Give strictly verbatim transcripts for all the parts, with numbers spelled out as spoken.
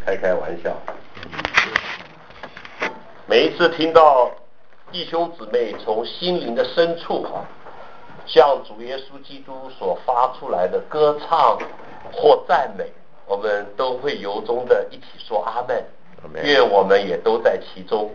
开开玩笑。每一次听到弟兄姊妹从心灵的深处啊，向主耶稣基督所发出来的歌唱或赞美，我们都会由衷的一起说阿们，愿我们也都在其中。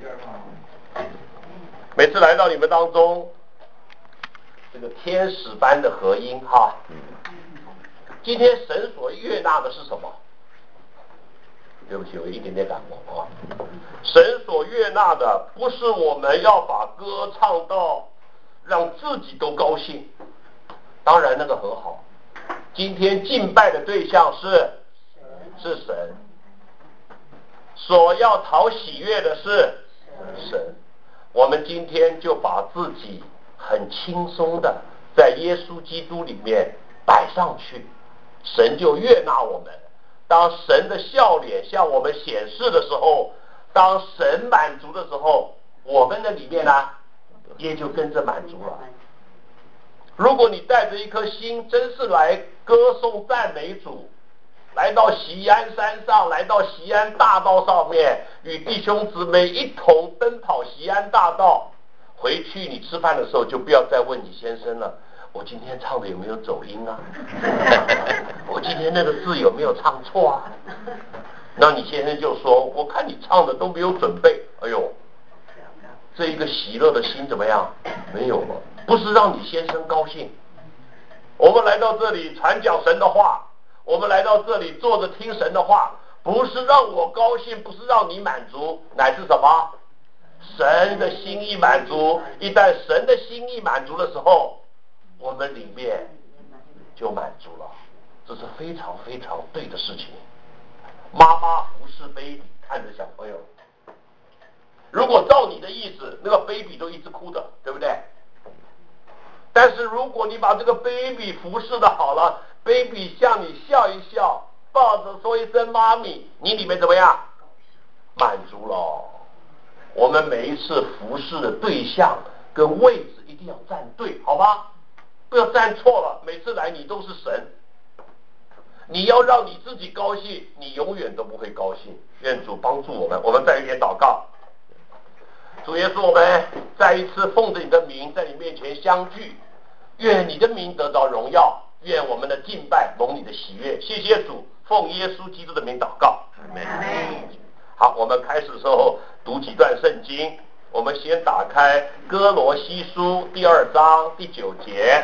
每次来到你们当中，这个天使般的合音哈，今天神所悦纳的是什么？对不起，我一点点感冒啊。神所悦纳的不是我们要把歌唱到让自己都高兴，当然那个很好。今天敬拜的对象是是神，所要讨喜悦的是神。我们今天就把自己很轻松的在耶稣基督里面摆上去，神就悦纳我们。当神的笑脸向我们显示的时候，当神满足的时候，我们的里面呢也就跟着满足了。如果你带着一颗心真是来歌颂赞美主，来到锡安山上，来到锡安大道上面，与弟兄姊妹一同奔跑锡安大道，回去你吃饭的时候就不要再问你先生了，我今天唱的有没有走音啊？我今天那个字有没有唱错啊？那你先生就说，我看你唱的都没有准备。哎呦，这一个喜乐的心怎么样？没有了，不是让你先生高兴。我们来到这里传讲神的话，我们来到这里坐着听神的话，不是让我高兴，不是让你满足，乃是什么？神的心意满足。一旦神的心意满足的时候，我们里面就满足了，这是非常非常对的事情。妈妈服侍 baby， 看着小朋友，如果照你的意思，那个 baby 都一直哭的，对不对？但是如果你把这个 baby 服侍的好了， baby 向你笑一笑，抱着说一声妈咪，你里面怎么样？满足了。我们每一次服侍的对象跟位置一定要站对，好吗？不要站错了，每次来你都是神。你要让你自己高兴，你永远都不会高兴。愿主帮助我们。我们再一点祷告。主耶稣，我们再一次奉着你的名在你面前相聚，愿你的名得着荣耀，愿我们的敬拜蒙你的喜悦。谢谢主，奉耶稣基督的名祷告。好，我们开始的时候读几段圣经。我们先打开哥罗西书第二章第九节。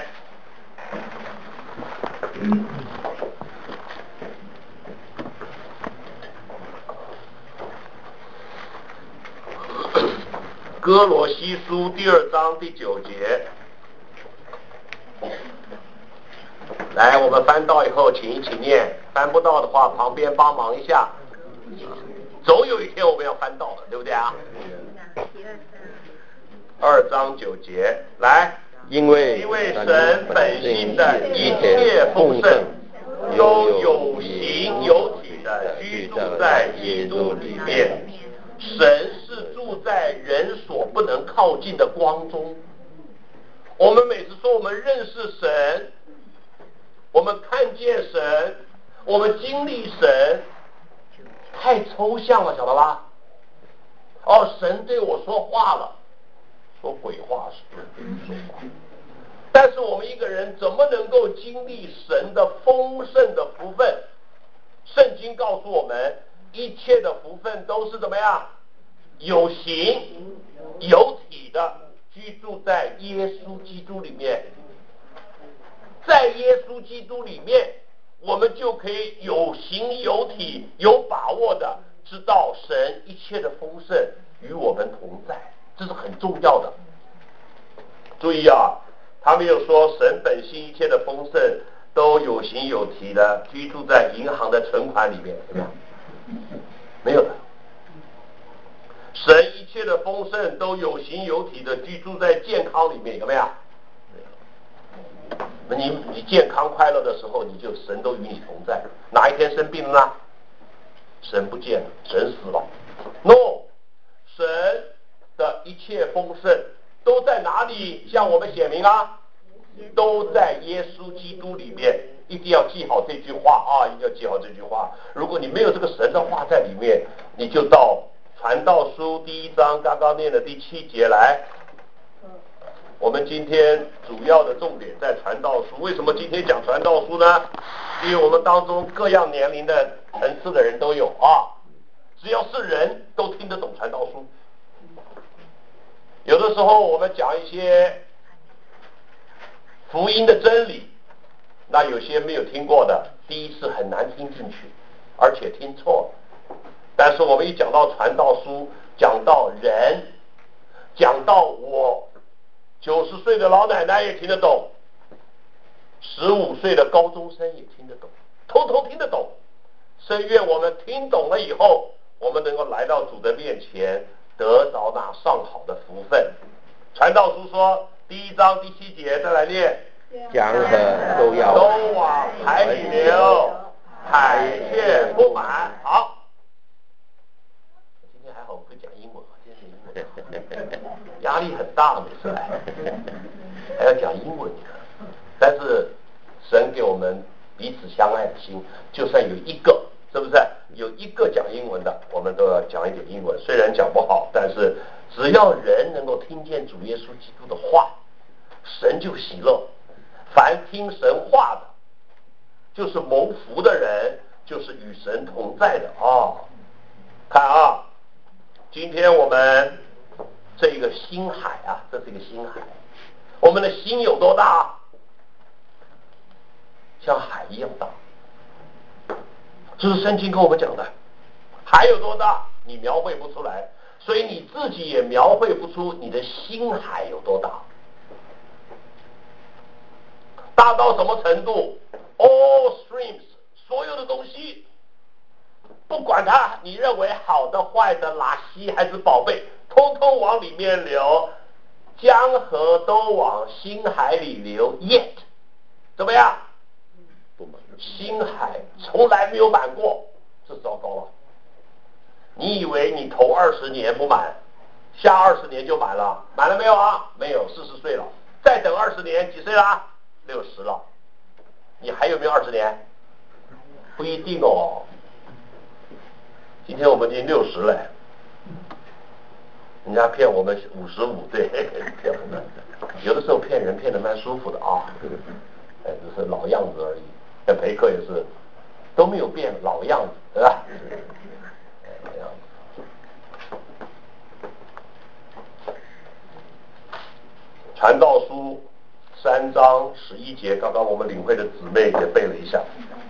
哥罗西书第二章第九节，来，我们翻到以后请一起念，翻不到的话旁边帮忙一下，总有一天我们要翻到的，对不对啊？二章九节，来， 因为因为神本性的一切丰盛都有形有体的居住在基督里面，神是住在人所不能靠近的光中。我们每次说我们认识神，我们看见神，我们经历神，太抽象了，晓得吧？哦，神对我说话了，说鬼话是不能说话。但是我们一个人怎么能够经历神的丰盛的福分？圣经告诉我们，一切的福分都是怎么样？有形有体的居住在耶稣基督里面。在耶稣基督里面，我们就可以有形有体有把握的知道神一切的丰盛与我们同在，这是很重要的。注意啊，他没有说神本性一切的丰盛都有形有体的居住在银行的存款里面，有没有？没有的。神一切的丰盛都有形有体的居住在健康里面，有没有？你你健康快乐的时候，你就神都与你同在。哪一天生病了呢？神不见了，神死了。No， 神的一切丰盛都在哪里向我们显明啊？都在耶稣基督里面。 一定要记好这句话啊，一定要记好这句话。如果你没有这个神的话在里面，你就到传道书第一章刚刚念的第七节来。我们今天主要的重点在传道书。为什么今天讲传道书呢？因为我们当中各样年龄的层次的人都有啊，只要是人都听得懂传道书。有的时候我们讲一些福音的真理，那有些没有听过的，第一次很难听进去，而且听错了。但是我们一讲到传道书，讲到人，讲到我，九十岁的老奶奶也听得懂，十五岁的高中生也听得懂，通通听得懂。深愿我们听懂了以后，我们能够来到主的面前，得着那上好的福分。传道书说第一章第七节，再来念， 江河都要都往海里流，海却不满。好，今天还好我会讲英文，今天英文压力很大，每次来还要讲英文，但是神给我们彼此相爱的心，就算有一个，是不是有一个讲英文的，我们都要讲一点英文。虽然讲不好，但是只要人能够听见主耶稣基督的话，神就喜乐。凡听神话的，就是蒙福的人，就是与神同在的哦。看啊，今天我们这个心海啊，这是一个心海，我们的心有多大？像海一样大。这是圣经跟我们讲的。海有多大，你描绘不出来，所以你自己也描绘不出你的心海有多大。大到什么程度 ？All streams， 所有的东西，不管它你认为好的、坏的、垃圾还是宝贝，通通往里面流，江河都往心海里流 ，yet 怎么样？不满。心海从来没有满过，这糟糕了。你以为你头二十年不满，下二十年就满了？满了没有啊？没有，四十岁了，再等二十年，几岁了？六十了。你还有没有二十年？不一定哦。今天我们已经六十了，人家骗我们五十五，对，骗我们。有的时候骗人骗得蛮舒服的啊，哎，只是老样子而已。像培克也是，都没有变，老样子，对吧？老样子。传道书三章十一节，刚刚我们领会的姊妹也背了一下。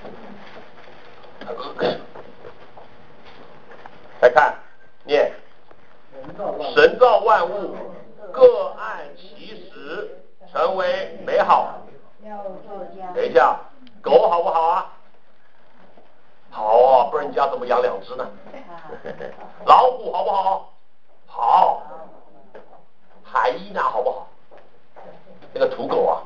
来看，念，神造万物，各按其时，成为美好。等一下，狗好不好啊？好啊，不然你家怎么养两只呢？老虎好不好？好。海伊娜好不好？那个土狗啊，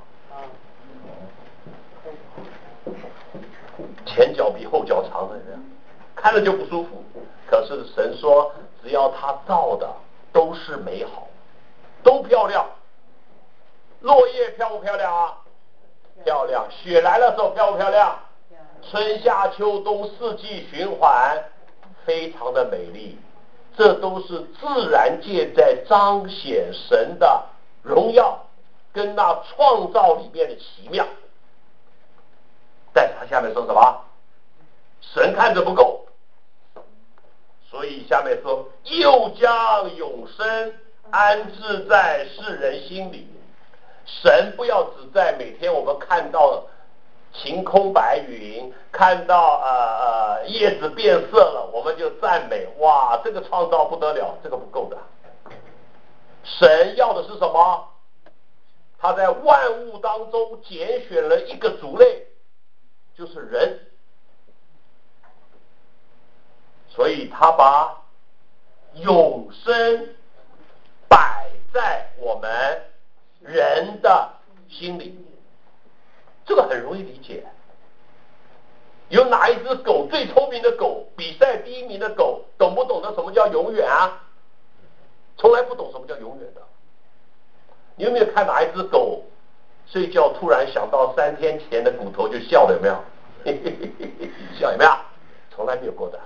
前脚比后脚长的，看着就不舒服。可是神说，只要他造的都是美好，都漂亮。落叶漂不漂亮啊？漂亮。雪来的时候漂不漂亮？春夏秋冬四季循环，非常的美丽。这都是自然界在彰显神的荣耀跟那创造里面的奇妙。但是他下面说什么？神看着不够，所以下面说，又将永生安置在世人心里。神不要只在每天我们看到晴空白云，看到呃呃叶子变色了，我们就赞美，哇，这个创造不得了，这个不够的。神要的是什么？他在万物当中拣选了一个族类，就是人。所以他把永生摆在我们人的心里，这个很容易理解。有哪一只狗最聪明的狗，比赛第一名的狗，懂不懂得什么叫永远啊？从来不懂什么叫永远的。你有没有看哪一只狗睡觉突然想到三天前的骨头就笑了，有没有？笑有没有？从来没有过的。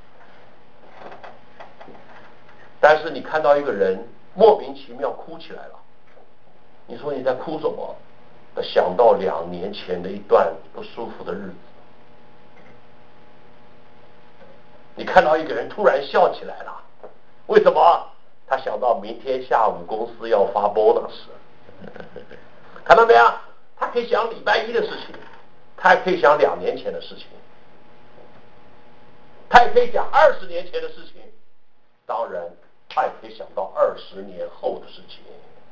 但是你看到一个人莫名其妙哭起来了，你说你在哭什么？想到两年前的一段不舒服的日子。你看到一个人突然笑起来了，为什么？他想到明天下午公司要发 bonus， 看到没有？他可以想礼拜一的事情，他也可以想两年前的事情，他也可以想二十年前的事情，当然他也可以想到二十年后的事情。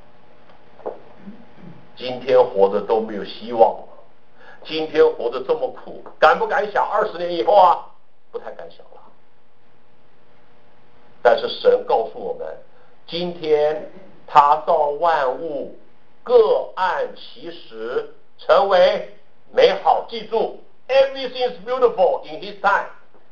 今天活着都没有希望了，今天活着这么苦，敢不敢想二十年以后啊？不太敢想了。但是神告诉我们，今天他造万物各按其时，成为美好。记住 ，everything is beautiful in His time，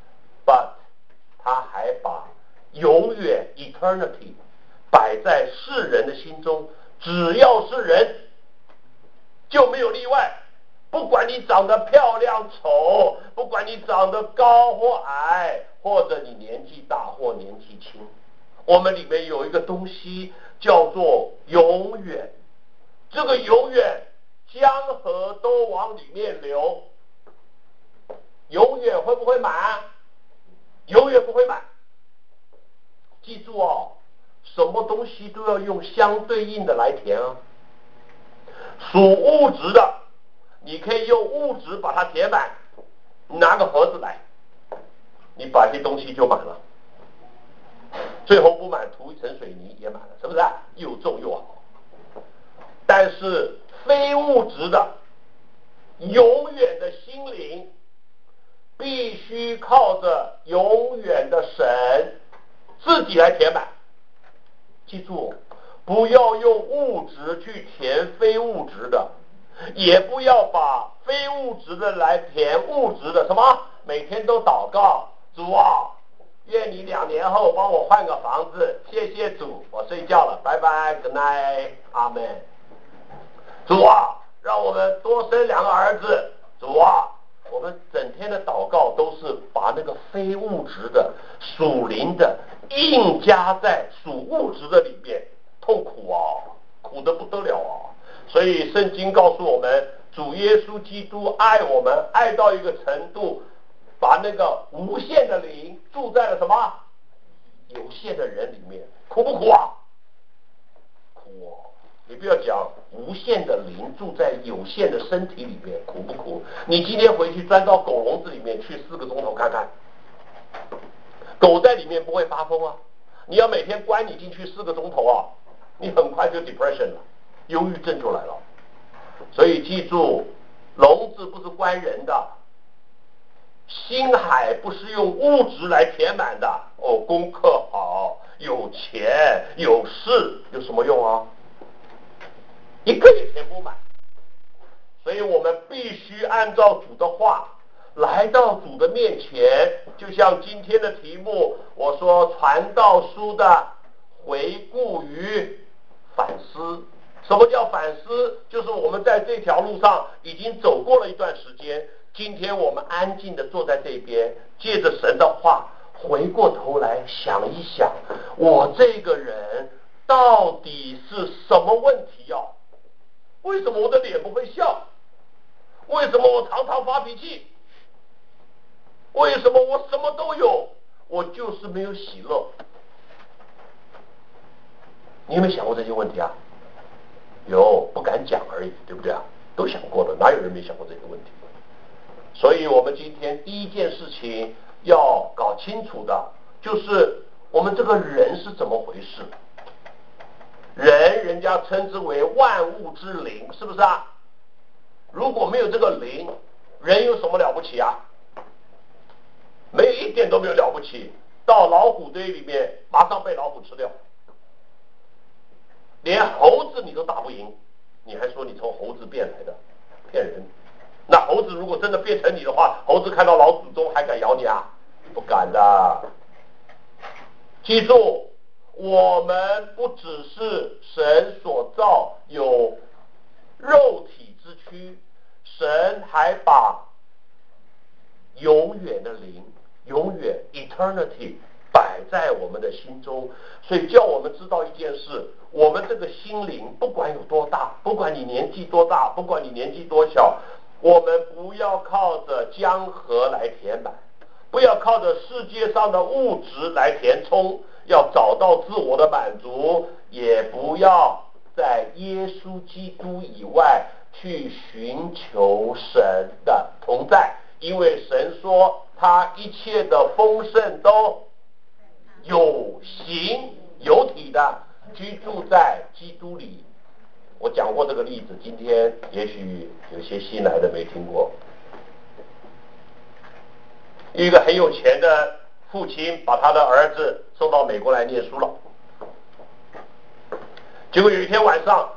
but 他还把永远 eternity 摆在世人的心中，只要是人就没有例外。不管你长得漂亮丑，不管你长得高或矮，或者你年纪大或年纪轻，我们里面有一个东西叫做永远。这个永远，江河都往里面流，永远会不会满？永远不会满。记住哦，什么东西都要用相对应的来填啊。属物质的，你可以用物质把它填满，拿个盒子来，你把这些东西就满了。最后不满，涂一层水泥也满了，是不是？又重又好。但是非物质的，永远的心灵，必须靠着永远的神自己来填满。记住，不要用物质去填非物质的，也不要把非物质的来填物质的。什么？每天都祷告，主啊，愿你两年后帮我换个房子，谢谢主，我睡觉了，拜拜 ，Good night， 阿们。主啊，让我们多生两个儿子。主啊，我们整天的祷告都是把那个非物质的、属灵的硬加在属物质的里面，痛苦啊，苦得不得了啊！所以圣经告诉我们，主耶稣基督爱我们，爱到一个程度，把那个无限的灵住在了什么有限的人里面，苦不苦啊？苦啊！你不要讲无限的灵住在有限的身体里面，苦不苦？你今天回去钻到狗笼子里面去四个钟头看看，狗在里面不会发疯啊！你要每天关你进去四个钟头啊，你很快就 depression 了，忧郁症就来了。所以记住，笼子不是关人的，心海不是用物质来填满的。哦，功课好，有钱，有势，有什么用啊？一个也填不满。所以我们必须按照主的话来到主的面前，就像今天的题目我说传道书的回顾与反思。什么叫反思？就是我们在这条路上已经走过了一段时间，今天我们安静的坐在这边，借着神的话回过头来想一想，我这个人到底是什么问题啊？为什么我的脸不会笑？为什么我常常发脾气？为什么我什么都有，我就是没有喜乐？你有没有想过这些问题啊？有，不敢讲而已，对不对啊？都想过了，哪有人没想过这个问题？所以我们今天第一件事情要搞清楚的就是我们这个人是怎么回事。人人家称之为万物之灵，是不是啊？如果没有这个灵，人有什么了不起啊？没有，一点都没有了不起。到老虎堆里面马上被老虎吃掉，连猴子你都打不赢，你还说你从猴子变来的，骗人。那猴子如果真的变成你的话，猴子看到老祖宗还敢咬你啊？不敢的。记住，我们不只是神所造有肉体之躯，神还把永远的灵，永远 eternity 摆在我们的心中，所以叫我们知道一件事，我们这个心灵不管有多大，不管你年纪多大，不管你年纪多小，我们不要靠着江河来填满，不要靠着世界上的物质来填充，要找到自我的满足，也不要在耶稣基督以外去寻求神的同在，因为神说他一切的丰盛都有形有体的居住在基督里。我讲过这个例子，今天也许有些新来的没听过。一个很有钱的父亲把他的儿子送到美国来念书了，结果有一天晚上，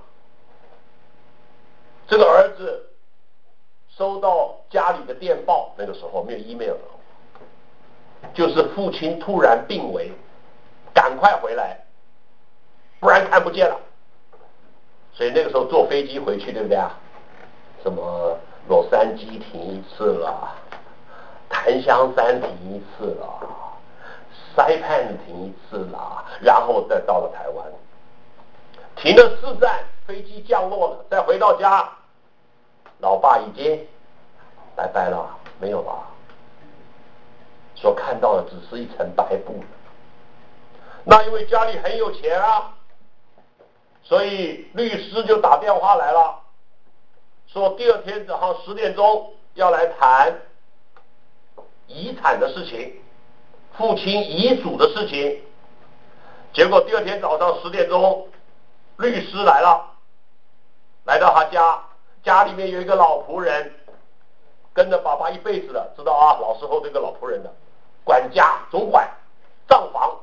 这个儿子收到家里的电报，那个时候没有 email， 就是父亲突然病危，赶快回来，不然看不见了。所以那个时候坐飞机回去，对不对啊？什么洛杉矶停一次了，檀香山停一次了，塞畔停一次了，然后再到了台湾，停了四站，飞机降落了，再回到家，老爸已经拜拜了，没有了，所看到的只是一层白布。那因为家里很有钱啊，所以律师就打电话来了，说第二天早上十点钟要来谈遗产的事情，父亲遗嘱的事情。结果第二天早上十点钟，律师来了，来到他家，家里面有一个老仆人，跟着爸爸一辈子的，知道啊，老时候这个老仆人的管家、总管、账房。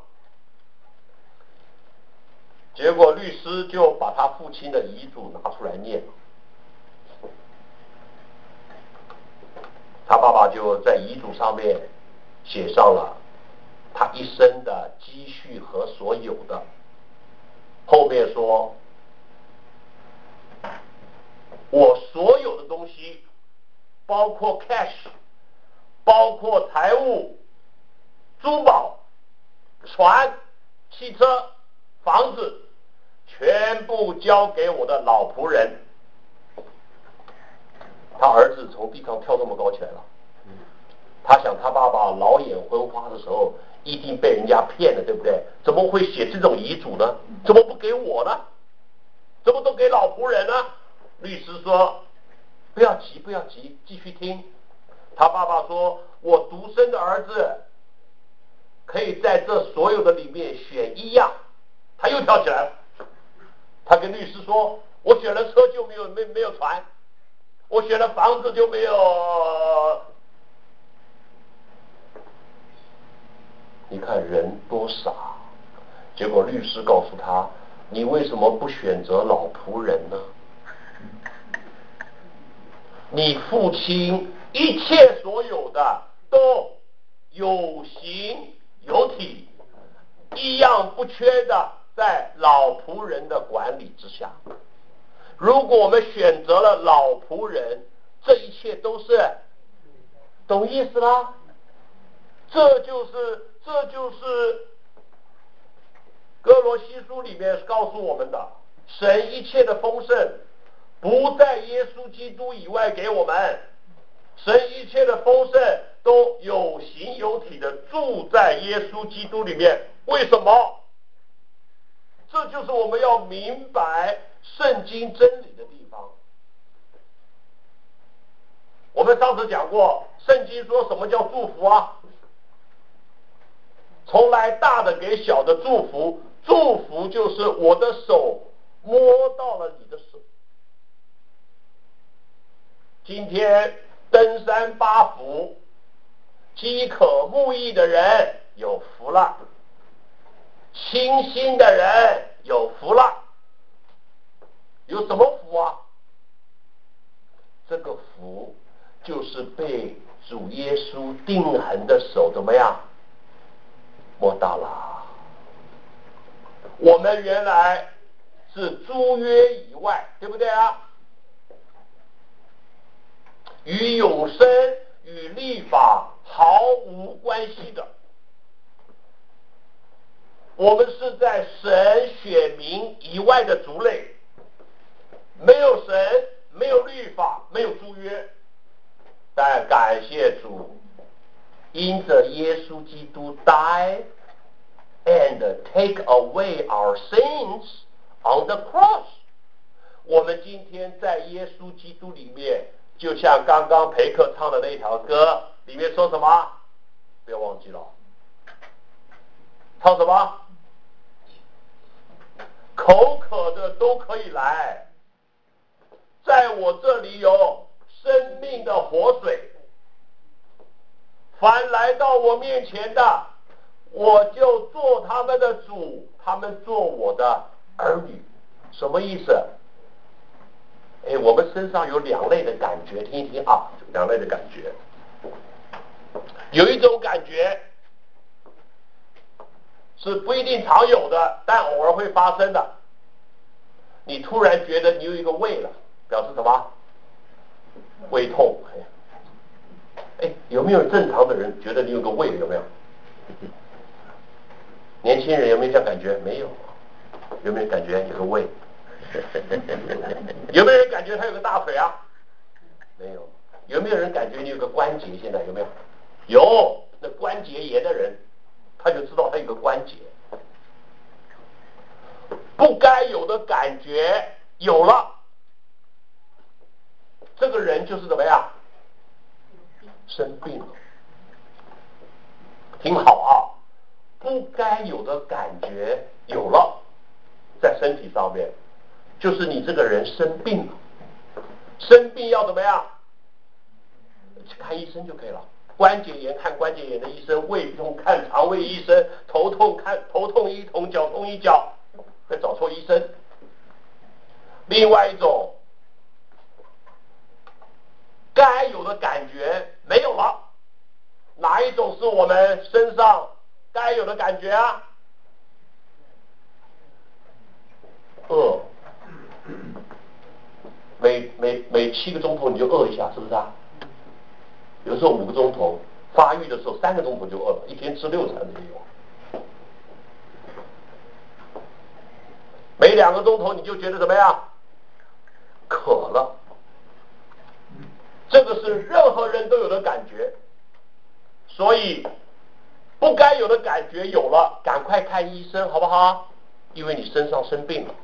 结果律师就把他父亲的遗嘱拿出来念，他爸爸就在遗嘱上面写上了他一生的积蓄和所有的，后面说我所有的东西，包括 cash， 包括财物、珠宝、船、汽车、房子，全部交给我的老仆人。他儿子从地上跳这么高起来了，他想他爸爸老眼昏花的时候一定被人家骗了，对不对？怎么会写这种遗嘱呢？怎么不给我呢？怎么都给老仆人呢？律师说不要急不要急，继续听。他爸爸说我独生的儿子可以在这所有的里面选一样。他又跳起来了，他跟律师说我选了车就没有没没有船，我选了房子就没有。你看人多傻。结果律师告诉他，你为什么不选择老仆人呢？你父亲一切所有的都有形有体，一样不缺的在老仆人的管理之下。如果我们选择了老仆人，这一切都是懂意思啦？这就是这就是哥罗西书里面告诉我们的，神一切的丰盛不在耶稣基督以外给我们，神一切的丰盛都有形有体的住在耶稣基督里面。为什么？这就是我们要明白圣经真理的地方。我们上次讲过，圣经说什么叫祝福啊？从来大的给小的祝福，祝福就是我的手摸到了你的手。今天登山八福，饥渴慕义的人有福了，清心的人有福了。有什么福啊？这个福就是被主耶稣定恒的手怎么样摸到了。我们原来是租约以外，对不对啊？ 与永生与律法毫无关系的。我们是在神选民以外的族类，没有神，没有律法，没有诸约。但感谢主，因着耶稣基督 die and take away our sins on the cross， 我们今天在耶稣基督里面，就像刚刚培克唱的那条歌里面说什么？不要忘记了，唱什么？口渴的都可以来，在我这里有生命的活水，凡来到我面前的，我就做他们的主，他们做我的儿女。什么意思？哎，我们身上有两类的感觉，听一听啊，两类的感觉。有一种感觉是不一定常有的，但偶尔会发生的。你突然觉得你有一个胃了，表示什么？胃痛。哎，有没有正常的人觉得你有个胃？有没有？年轻人有没有这样感觉？没有。有没有感觉有个胃？有没有人感觉他有个大腿啊？没有。有没有人感觉你有个关节？现在有没有？有。那关节炎的人，他就知道他有个关节。不该有的感觉有了，这个人就是怎么样？生病了。听好啊，不该有的感觉有了，在身体上面，就是你这个人生病了。生病要怎么样？去看医生就可以了。关节炎看关节炎的医生，胃痛看肠胃医生，头痛看头痛医头，脚痛医脚，会找错医生。另外一种，该有的感觉没有了，哪一种是我们身上该有的感觉啊？饿，每每每七个钟头你就饿一下，是不是啊？有时候五个钟头，发育的时候三个钟头就饿了，一天吃六餐的也有。每两个钟头你就觉得怎么样？渴了。这个是任何人都有的感觉，所以不该有的感觉有了，赶快看医生好不好？因为你身上生病了。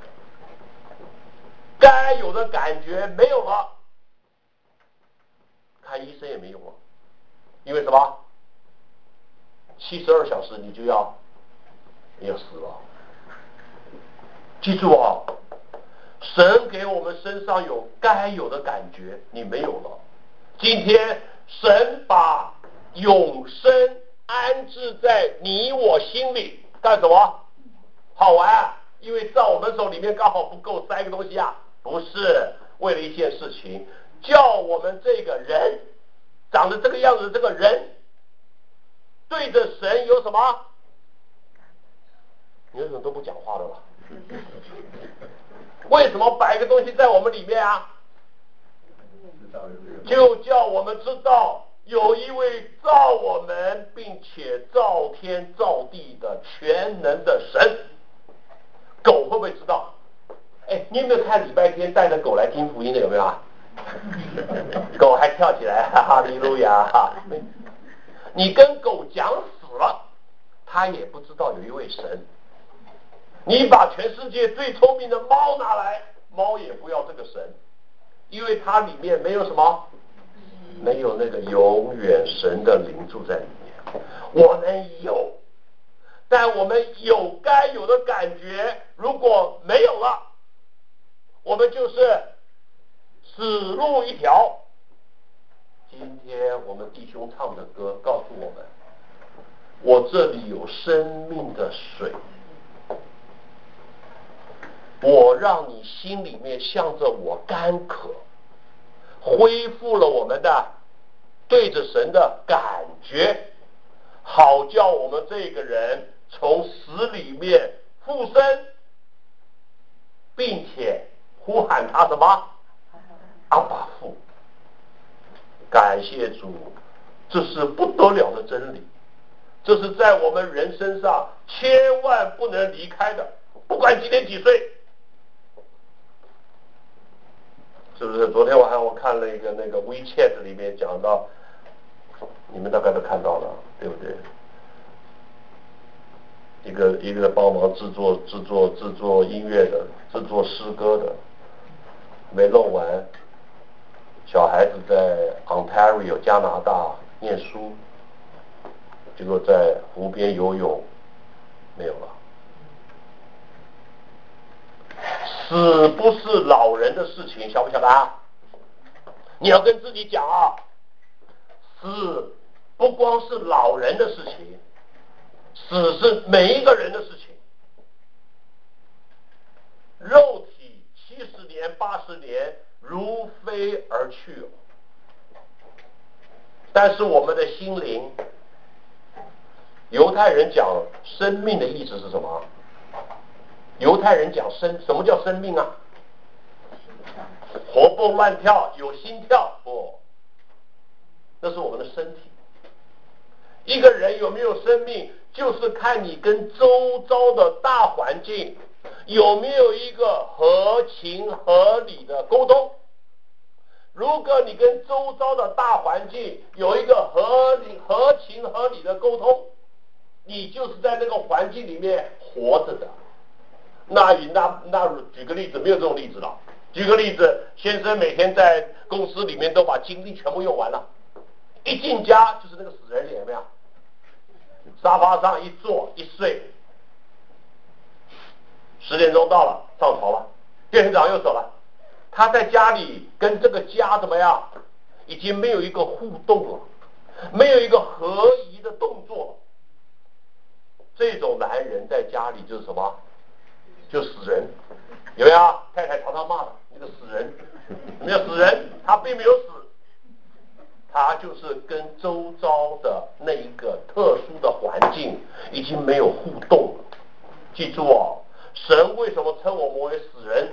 该有的感觉没有了，看医生也没用了。因为什么？七十二小时你就要你要死了。记住啊，神给我们身上有该有的感觉，你没有了。今天神把永生安置在你我心里，干什么？好玩啊，因为在我们手里面刚好不够塞个东西啊，不是，为了一件事情，叫我们这个人长得这个样子，这个人对着神有什么？你为什么都不讲话的了？为什么摆个东西在我们里面啊？就叫我们知道有一位造我们并且造天造地的全能的神。狗会不会知道？哎，你有没有看礼拜天带着狗来听福音的？有没有啊？狗还跳起来，哈利路亚！你跟狗讲死了，它也不知道有一位神。你把全世界最聪明的猫拿来，猫也不要这个神，因为它里面没有什么，没有那个永远神的灵住在里面。我们有，但我们有该有的感觉，如果没有了，我们就是死路一条。今天我们弟兄唱的歌告诉我们，我这里有生命的水，我让你心里面向着我干渴，恢复了我们的对着神的感觉，好叫我们这个人从死里面复生，并且呼喊他什么？阿爸父。 感谢主，这是不得了的真理，这是在我们人身上千万不能离开的，不管几年几岁，是不是？昨天晚上我看了一个那个 WeChat 里面讲到，你们大概都看到了，对不对？一个一个帮忙制作制作制作音乐的，制作诗歌的，没弄完，小孩子在 Ontario 加拿大念书，结果在湖边游泳，没有了。死不是老人的事情，晓不晓得啊？你要跟自己讲啊，死不光是老人的事情，死是每一个人的事情。肉体七十年八十年如飞而去，但是我们的心灵，犹太人讲生命的意思是什么？犹太人讲生，什么叫生命啊？活蹦乱跳，有心跳，不，那是我们的身体。一个人有没有生命，就是看你跟周遭的大环境有没有一个合情合理的沟通。如果你跟周遭的大环境有一个合理合情合理的沟通，你就是在那个环境里面活着的。那那那举个例子，没有这种例子了。举个例子，先生每天在公司里面都把精力全部用完了，一进家就是那个死人脸，有没有？沙发上一坐一睡，十点钟到了，上床了，第二天早上又走了。他在家里跟这个家怎么样？已经没有一个互动了，没有一个合宜的动作。这种男人在家里就是什么？就死人，有没有？太太常常骂他，你个死人，没有死人，他并没有死，他就是跟周遭的那一个特殊的环境已经没有互动了。记住哦，神为什么称我们为死人？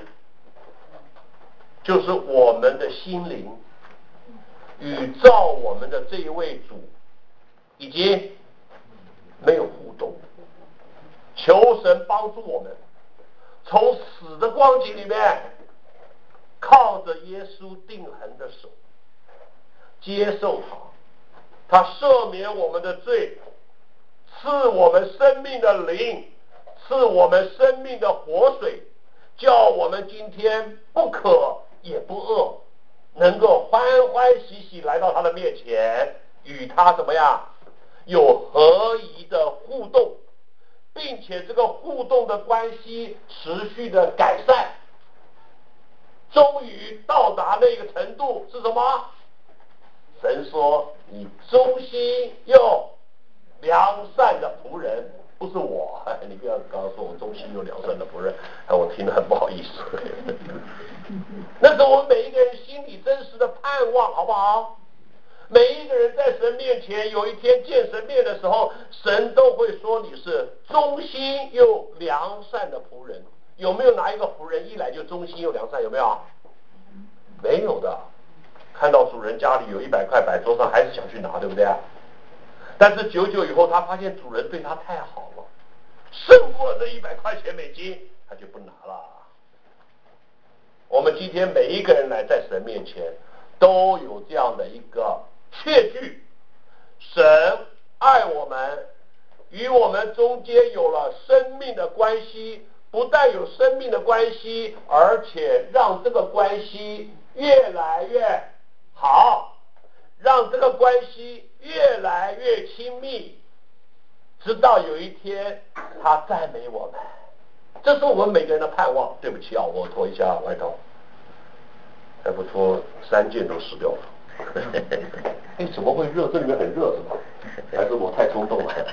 就是我们的心灵与造我们的这一位主已经没有互动。求神帮助我们从死的光景里面，靠着耶稣定恒的手接受他，他赦免我们的罪，赐我们生命的灵，赐我们生命的活水，叫我们今天不渴也不饿，能够欢欢喜喜来到他的面前，与他怎么样有合宜的互动，并且这个互动的关系持续的改善，终于到达那个程度是什么？神说你忠心又良善的仆人，不是我，你不要刚刚说我忠心又良善的仆人，我听得很不好意思。那是我们每一个人心里真实的盼望，好不好？每一个人在神面前有一天见神面的时候，神都会说你是忠心又良善的仆人。有没有哪一个仆人一来就忠心又良善？有没有？没有的。看到主人家里有一百块摆桌上，还是想去拿，对不对？但是久久以后，他发现主人对他太好了，胜过了这一百块钱美金，他就不拿了。我们今天每一个人来在神面前，都有这样的一个确据：神爱我们，与我们中间有了生命的关系，不但有生命的关系，而且让这个关系越来越好，让这个关系越来越亲密，直到有一天他赞美我们。这是我们每个人的盼望。对不起啊，我脱一下外套，还不脱三件都湿掉了。哎，怎么会热？这里面很热是吧？还是我太冲动了？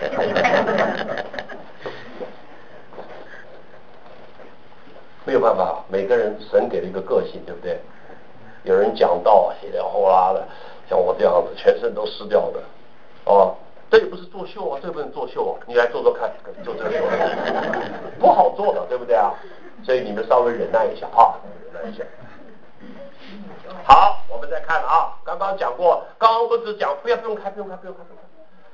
没有办法，每个人神给了一个个性，对不对？有人讲道稀里哗啦的，像我这样子，全身都湿掉的，哦，这也不是作秀啊，这不能作秀啊，你来做做看，做这个秀，不好做的，对不对啊？所以你们稍微忍耐一下啊，忍耐一下。好，我们再看了啊，刚。 刚刚讲过，刚刚不是讲不要不用开不用开不用开不用开。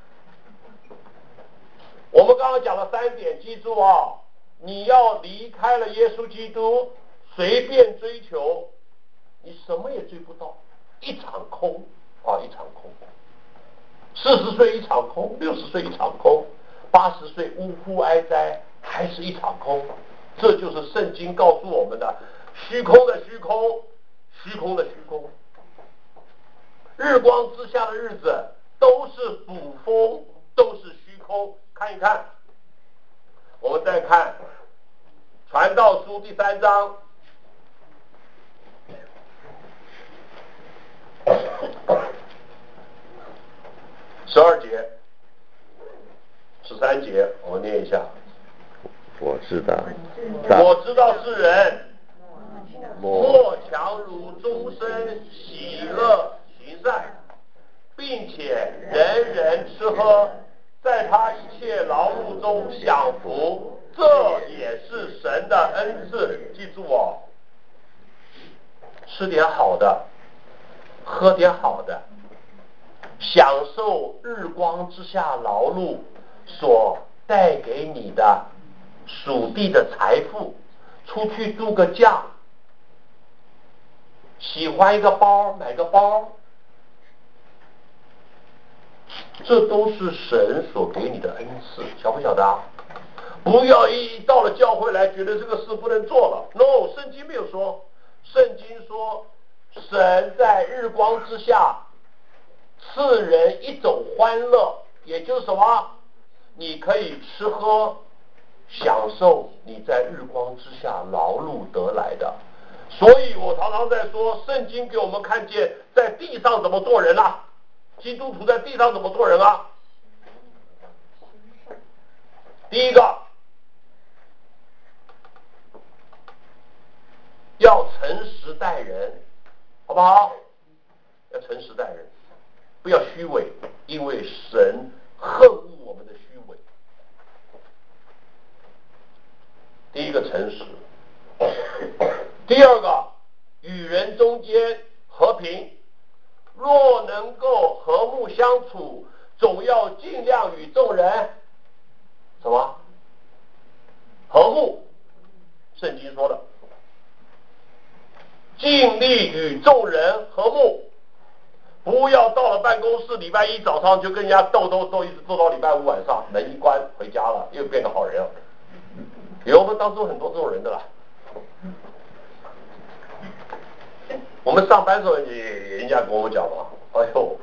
我们刚刚讲了三点，记住啊，你要离开了耶稣基督，随便追求，你什么也追不到，一场空啊，一场空。四十岁一场空，六十岁一场空，八十岁呜呼哀哉，还是一场空。这就是圣经告诉我们的虚空的虚空，虚空的虚空。日光之下的日子都是捕风，都是虚空。看一看，我们再看传道书第三章十二节、十三节，我们念一下。 我知道， 我知道世人莫强如终身喜乐行善，并且人人吃喝，在他一切劳碌中享福，这也是神的恩赐。记住哦，吃点好的，喝点好的，享受日光之下劳碌所带给你的属地的财富，出去度个假，喜欢一个包买个包，这都是神所给你的恩赐，晓不晓得啊？不要一到了教会来觉得这个事不能做了。 No， 圣经没有说，圣经说神在日光之下赐人一种欢乐，也就是什么？你可以吃喝享受你在日光之下劳碌得来的。所以我常常在说，圣经给我们看见在地上怎么做人啊，基督徒在地上怎么做人啊。第一个，要诚实待人，好不好？要诚实待人，不要虚伪，因为神恨恶我们的虚伪。第一个诚实，第二个与人中间和平，若能够和睦相处，总要尽量与众人什么和睦，圣经说的，尽力与众人和睦，不要到了办公室礼拜一早上就跟人家斗斗斗，一直斗到礼拜五晚上，门一关回家了，又变个好人了。有我们当中很多这种人的啦。我们上班的时候，人家跟我讲嘛，哎呦，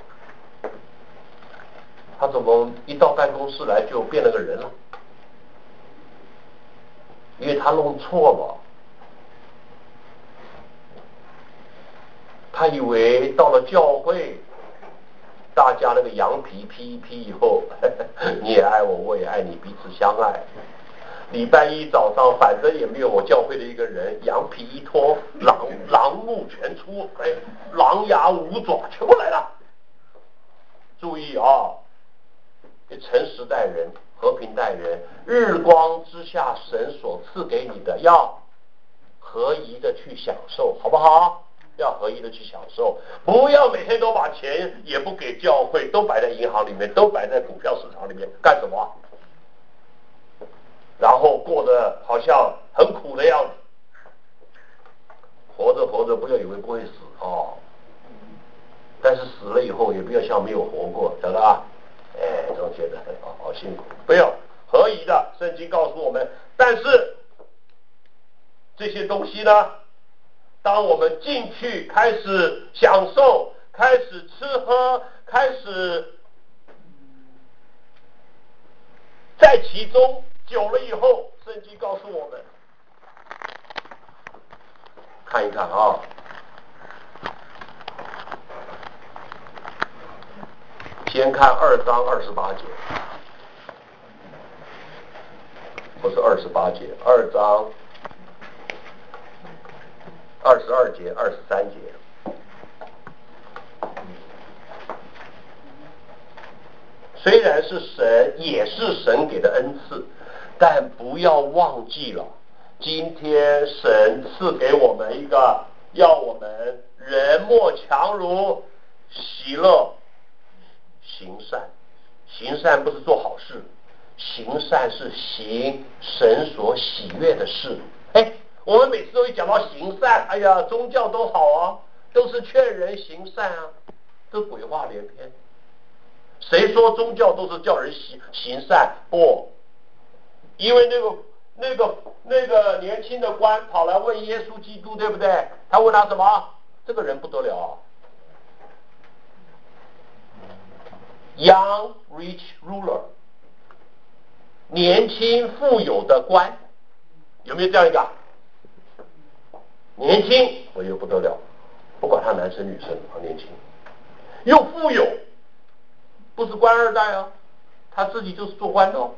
他怎么一到办公室来就变了个人了？因为他弄错了，他以为到了教会，大家那个羊皮披一披以后，呵呵，你也爱我，我也爱你，彼此相爱。礼拜一早上，反正也没有我教会的一个人，羊皮一脱，狼狼目全出，哎，狼牙五爪全部来了。注意啊，诚实待人，和平待人，日光之下神所赐给你的，要合宜的去享受，好不好？要合宜的去享受，不要每天都把钱也不给教会，都摆在银行里面，都摆在股票市场里面，干什么？然后过得好像很苦的样子。活着活着，不要以为不会死哦，但是死了以后也不要像没有活过，晓得吧？哎，总觉得好好辛苦，不要合宜的。圣经告诉我们，但是这些东西呢，当我们进去开始享受，开始吃喝，开始在其中久了以后，圣经告诉我们，看一看啊，先看二章二十八节，不是二十八节，二章二十二节、二十三节。虽然是神，也是神给的恩赐，但不要忘记了，今天神赐给我们一个，要我们人莫强如喜乐，行善。行善不是做好事，行善是行神所喜悦的事。哎，我们每次都会讲到行善，哎呀，宗教都好啊，都是劝人行善啊，这鬼话连篇。谁说宗教都是叫人行行善？不，因为那个那个那个年轻的官跑来问耶稣基督，对不对？他问他什么？这个人不得了啊 ，Young rich ruler， 年轻富有的官，有没有这样一个？年轻，我又不得了，不管他男生女生，好年轻，又富有，不是官二代啊，他自己就是做官的哦。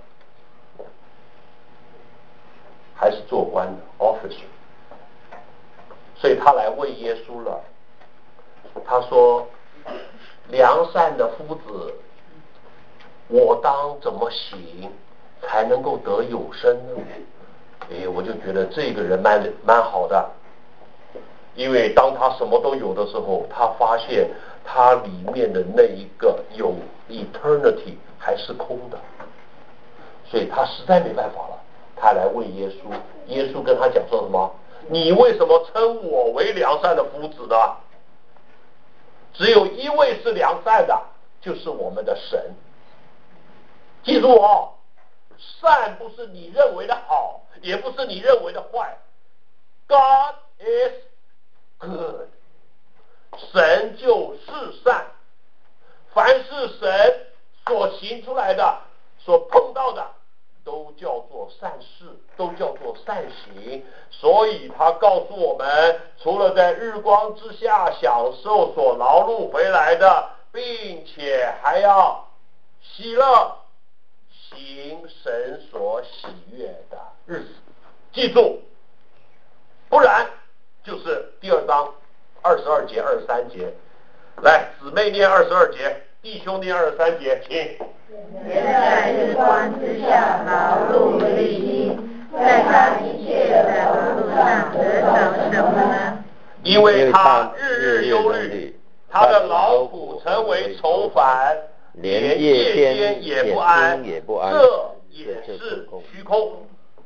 还是做官的 officer， 所以他来问耶稣了。他说：“良善的夫子，我当怎么行才能够得永生呢？”哎，我就觉得这个人蛮蛮好的，因为当他什么都有的时候，他发现他里面的那一个有 eternity 还是空的，所以他实在没办法了。他来问耶稣，耶稣跟他讲说什么？你为什么称我为良善的夫子呢？只有一位是良善的，就是我们的神。记住哦，善不是你认为的好，也不是你认为的坏。God is good， 神就是善。凡是神所行出来的，所碰到的，都叫做善事，都叫做善行。所以他告诉我们，除了在日光之下享受所劳碌回来的，并且还要喜乐，行神所喜悦的日子。记住，不然就是第二章二十二节、二十三节。来，姊妹念二十二节，弟兄念二十三节，请。 人在日光之下劳碌力力，在他一切的路上得着什么呢？ 因为他日日忧虑，他的劳苦成为愁烦，连夜间也不安，这也是虚空。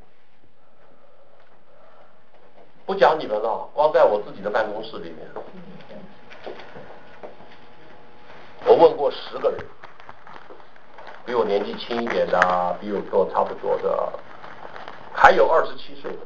不讲你们了，光在我自己的办公室里面，我问过十个人，比我年纪轻一点的，比我跟我差不多的，还有二十七岁的，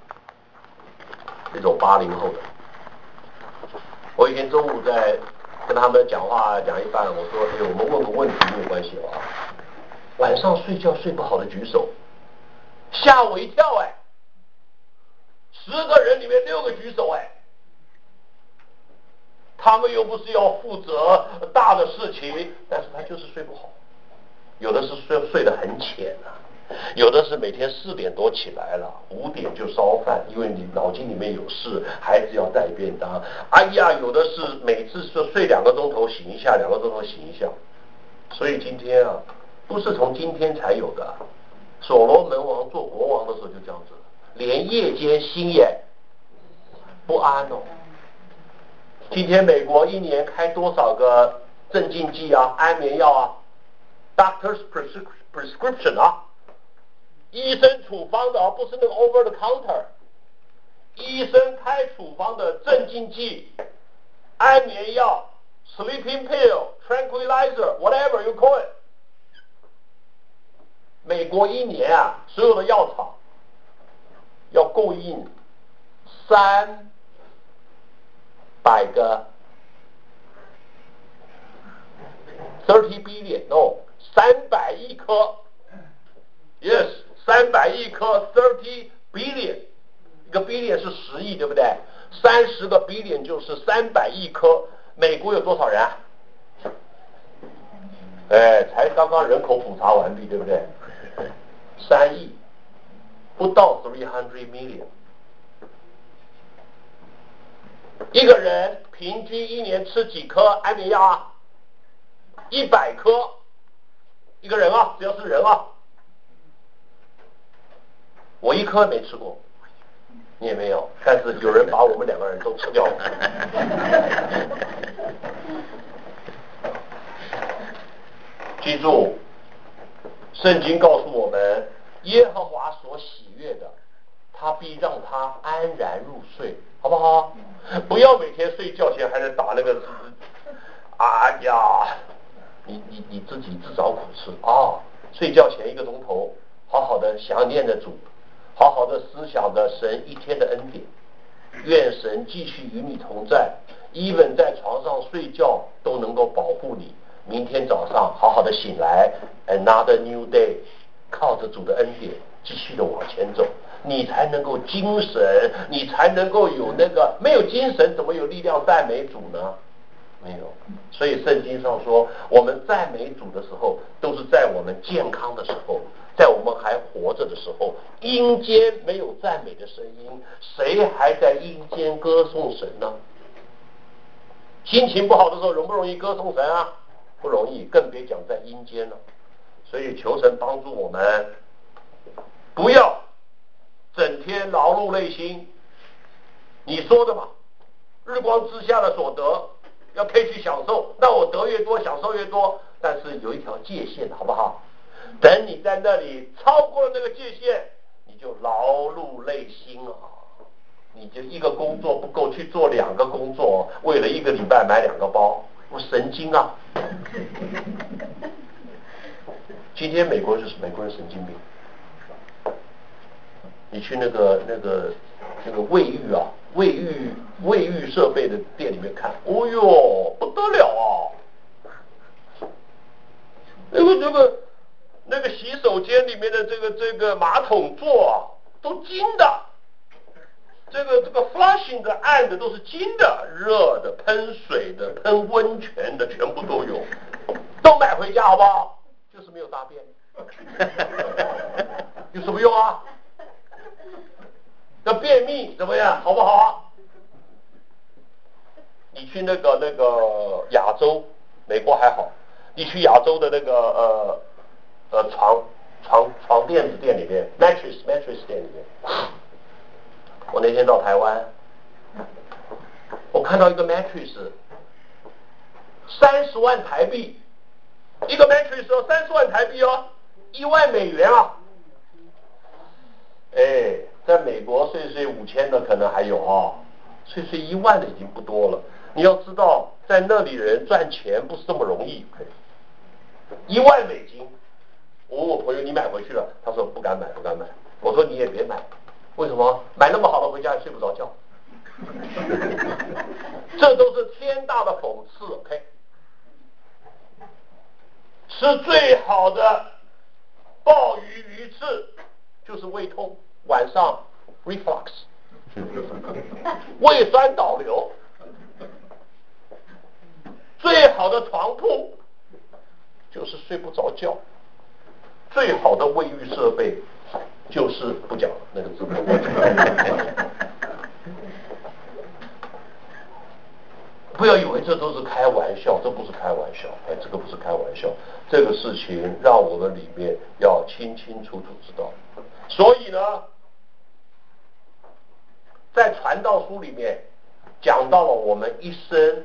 这种八零后的。我以前中午在跟他们讲话讲一半，我说：“哎，我们问个问题没有关系啊，晚上睡觉睡不好的举手。”吓我一跳哎！十个人里面六个举手哎！他们又不是要负责大的事情，但是他就是睡不好。有的是睡睡得很浅啊，有的是每天四点多起来了，五点就烧饭，因为你脑筋里面有事，孩子要带便当。哎呀，有的是每次说睡两个钟头醒一下，两个钟头醒一下。所以今天啊，不是从今天才有的。所罗门王做国王的时候就这样子，连夜间心也不安哦。今天美国一年开多少个镇静剂啊、安眠药啊 ？Doctor's prescription 啊，医生处方的，而不是那个 over the counter。医生开处方的镇静剂、安眠药、sleeping pill、tranquilizer whatever you call it。美国一年啊，所有的药厂要供应三百个 thirty billion no 三百亿颗 yes 三百亿颗 thirty billion 一个 billion 是十亿对不对？三十个 billion 就是三百亿颗。美国有多少人啊？哎，才刚刚人口普查完毕对不对？三亿，不到 three hundred million。一个人平均一年吃几颗安眠药啊？一百颗，一个人啊，只要是人啊。我一颗没吃过，你也没有，但是有人把我们两个人都吃掉了。 记住，圣经告诉我们，耶和华所喜悦的，他必让他安然入睡，好不好？不要每天睡觉前还在打那个，哎呀，你你你自己自找苦吃啊、哦！睡觉前一个钟头，好好的想念着主，好好的思想着神一天的恩典，愿神继续与你同在，even在床上睡觉都能够保护你。明天早上好好的醒来 ，another new day， 靠着主的恩典继续的往前走，你才能够精神，你才能够有那个，没有精神怎么有力量赞美主呢？没有。所以圣经上说，我们赞美主的时候，都是在我们健康的时候，在我们还活着的时候。阴间没有赞美的声音，谁还在阴间歌颂神呢？心情不好的时候容不容易歌颂神啊？不容易，更别讲在阴间了。所以求神帮助我们，不要整天劳碌内心。你说的嘛，日光之下的所得要可以去享受，那我得越多享受越多，但是有一条界限，好不好？等你在那里超过了那个界限，你就劳碌内心啊，你就一个工作不够，去做两个工作，为了一个礼拜买两个包，我神经啊！今天美国人就是美国人神经病。你去那个那个那个卫浴啊，卫浴卫浴设备的店里面看，哦哟，不得了啊！那个这个那个洗手间里面的这个这个马桶座啊，都金的，这个这个 flushing 的按的都是金的，热的、喷水的、喷温泉的，全部都有，都买回家好不好？就是没有大便，有什么用啊？要便秘怎么样？好不好啊？你去那个那个亚洲，美国还好，你去亚洲的那个呃呃床床床垫子店里面 ，mattress mattress 店里面，我那天到台湾，我看到一个 mattress， 三十万台币，一个 mattress 哦，三十万台币哦，一万美元啊，哎。在美国税税五千的可能还有啊，税税一万的已经不多了。你要知道，在那里的人赚钱不是这么容易。一万美金，我问我朋友你买回去了，他说不敢买，不敢买。我说你也别买，为什么？买那么好的回家也睡不着觉。这都是天大的讽刺 ，OK？ 吃最好的鲍鱼鱼翅就是胃痛。晚上 reflux 胃酸倒流，最好的床铺就是睡不着觉，最好的卫浴设备就是不讲了那个字。不要以为这都是开玩笑，这不是开玩笑，哎，这个不是开玩笑，这个事情让我们里面要清清楚楚知道。所以呢，在传道书里面讲到了我们一生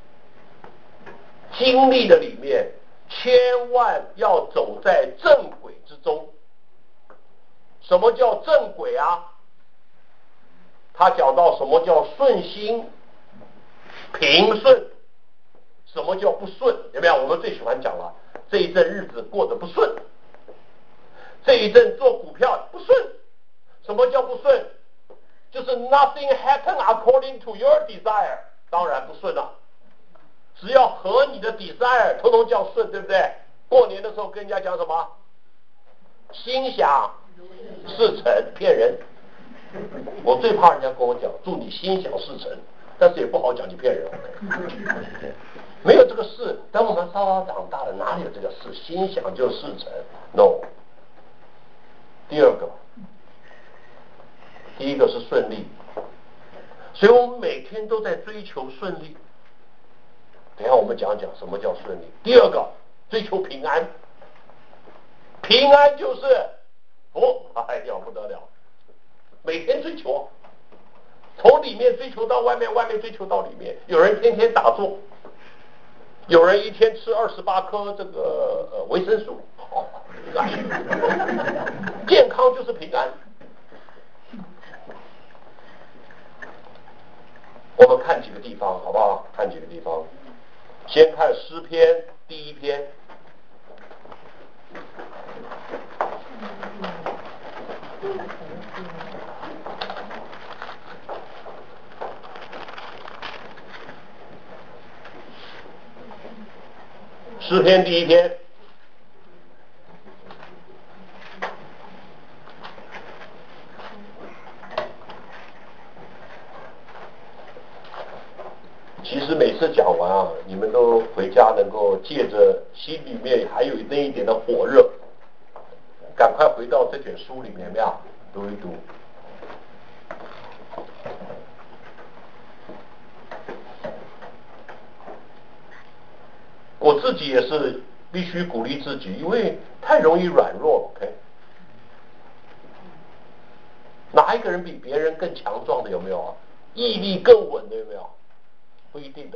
经历的里面，千万要走在正轨之中。什么叫正轨啊？他讲到什么叫顺心平顺，什么叫不顺？有没有？我们最喜欢讲了，这一阵日子过得不顺，这一阵做股票不顺。什么叫不顺？就是 nothing happen according to your desire， 当然不顺了。只要合你的 desire， 通通叫顺，对不对？过年的时候跟人家讲什么？心想事成，骗人。我最怕人家跟我讲祝你心想事成，但是也不好讲你骗人。没有这个事，等我们稍稍长大了，哪里有这个事？心想就事成 ，no。第二个。第一个是顺利，所以我们每天都在追求顺利。等一下我们讲讲什么叫顺利。第二个，追求平安，平安就是福，哎呀不得了，每天追求，从里面追求到外面，外面追求到里面。有人天天打坐， 有人一天吃二十八颗这个呃维生素，哦，健康就是平安。我们看几个地方好不好？看几个地方，先看诗篇第一篇。诗篇第一篇，其实每次讲完啊，你们都回家能够借着心里面还有那一点的火热，赶快回到这卷书里面呀，读一读。我自己也是必须鼓励自己，因为太容易软弱了。OK， 哪一个人比别人更强壮的有没有啊？毅力更稳的有没有？不一定的。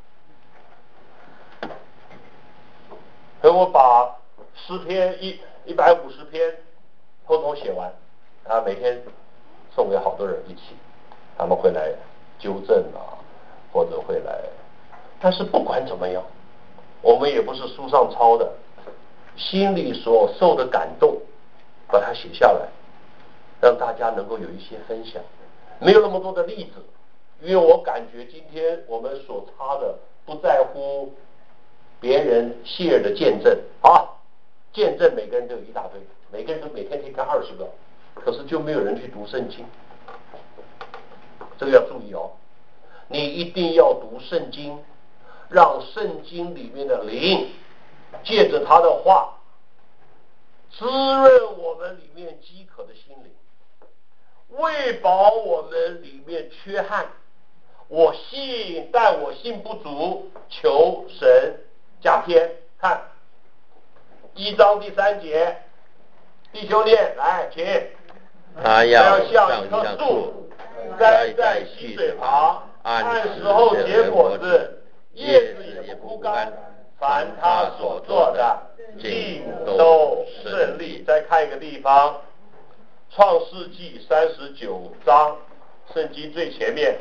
所以我把诗篇一一百五十篇通通写完，啊，每天送给好多人一起，他们会来纠正啊，或者会来，但是不管怎么样。我们也不是书上抄的，心里所受的感动，把它写下来，让大家能够有一些分享。没有那么多的例子，因为我感觉今天我们所插的不在乎别人share的见证啊，见证每个人都有一大堆，每个人都每天可以看二十个，可是就没有人去读圣经，这个要注意哦，你一定要读圣经。让圣经里面的灵借着他的话滋润我们里面饥渴的心灵，喂饱我们里面缺憾。我信，但我信不足，求神加添。看一章第三节，弟兄念来，请。 他要像一棵树栽在溪水旁，按时候结果子。叶子也不枯干，凡他所做的尽都顺利。再看一个地方，创世纪三十九章，圣经最前面。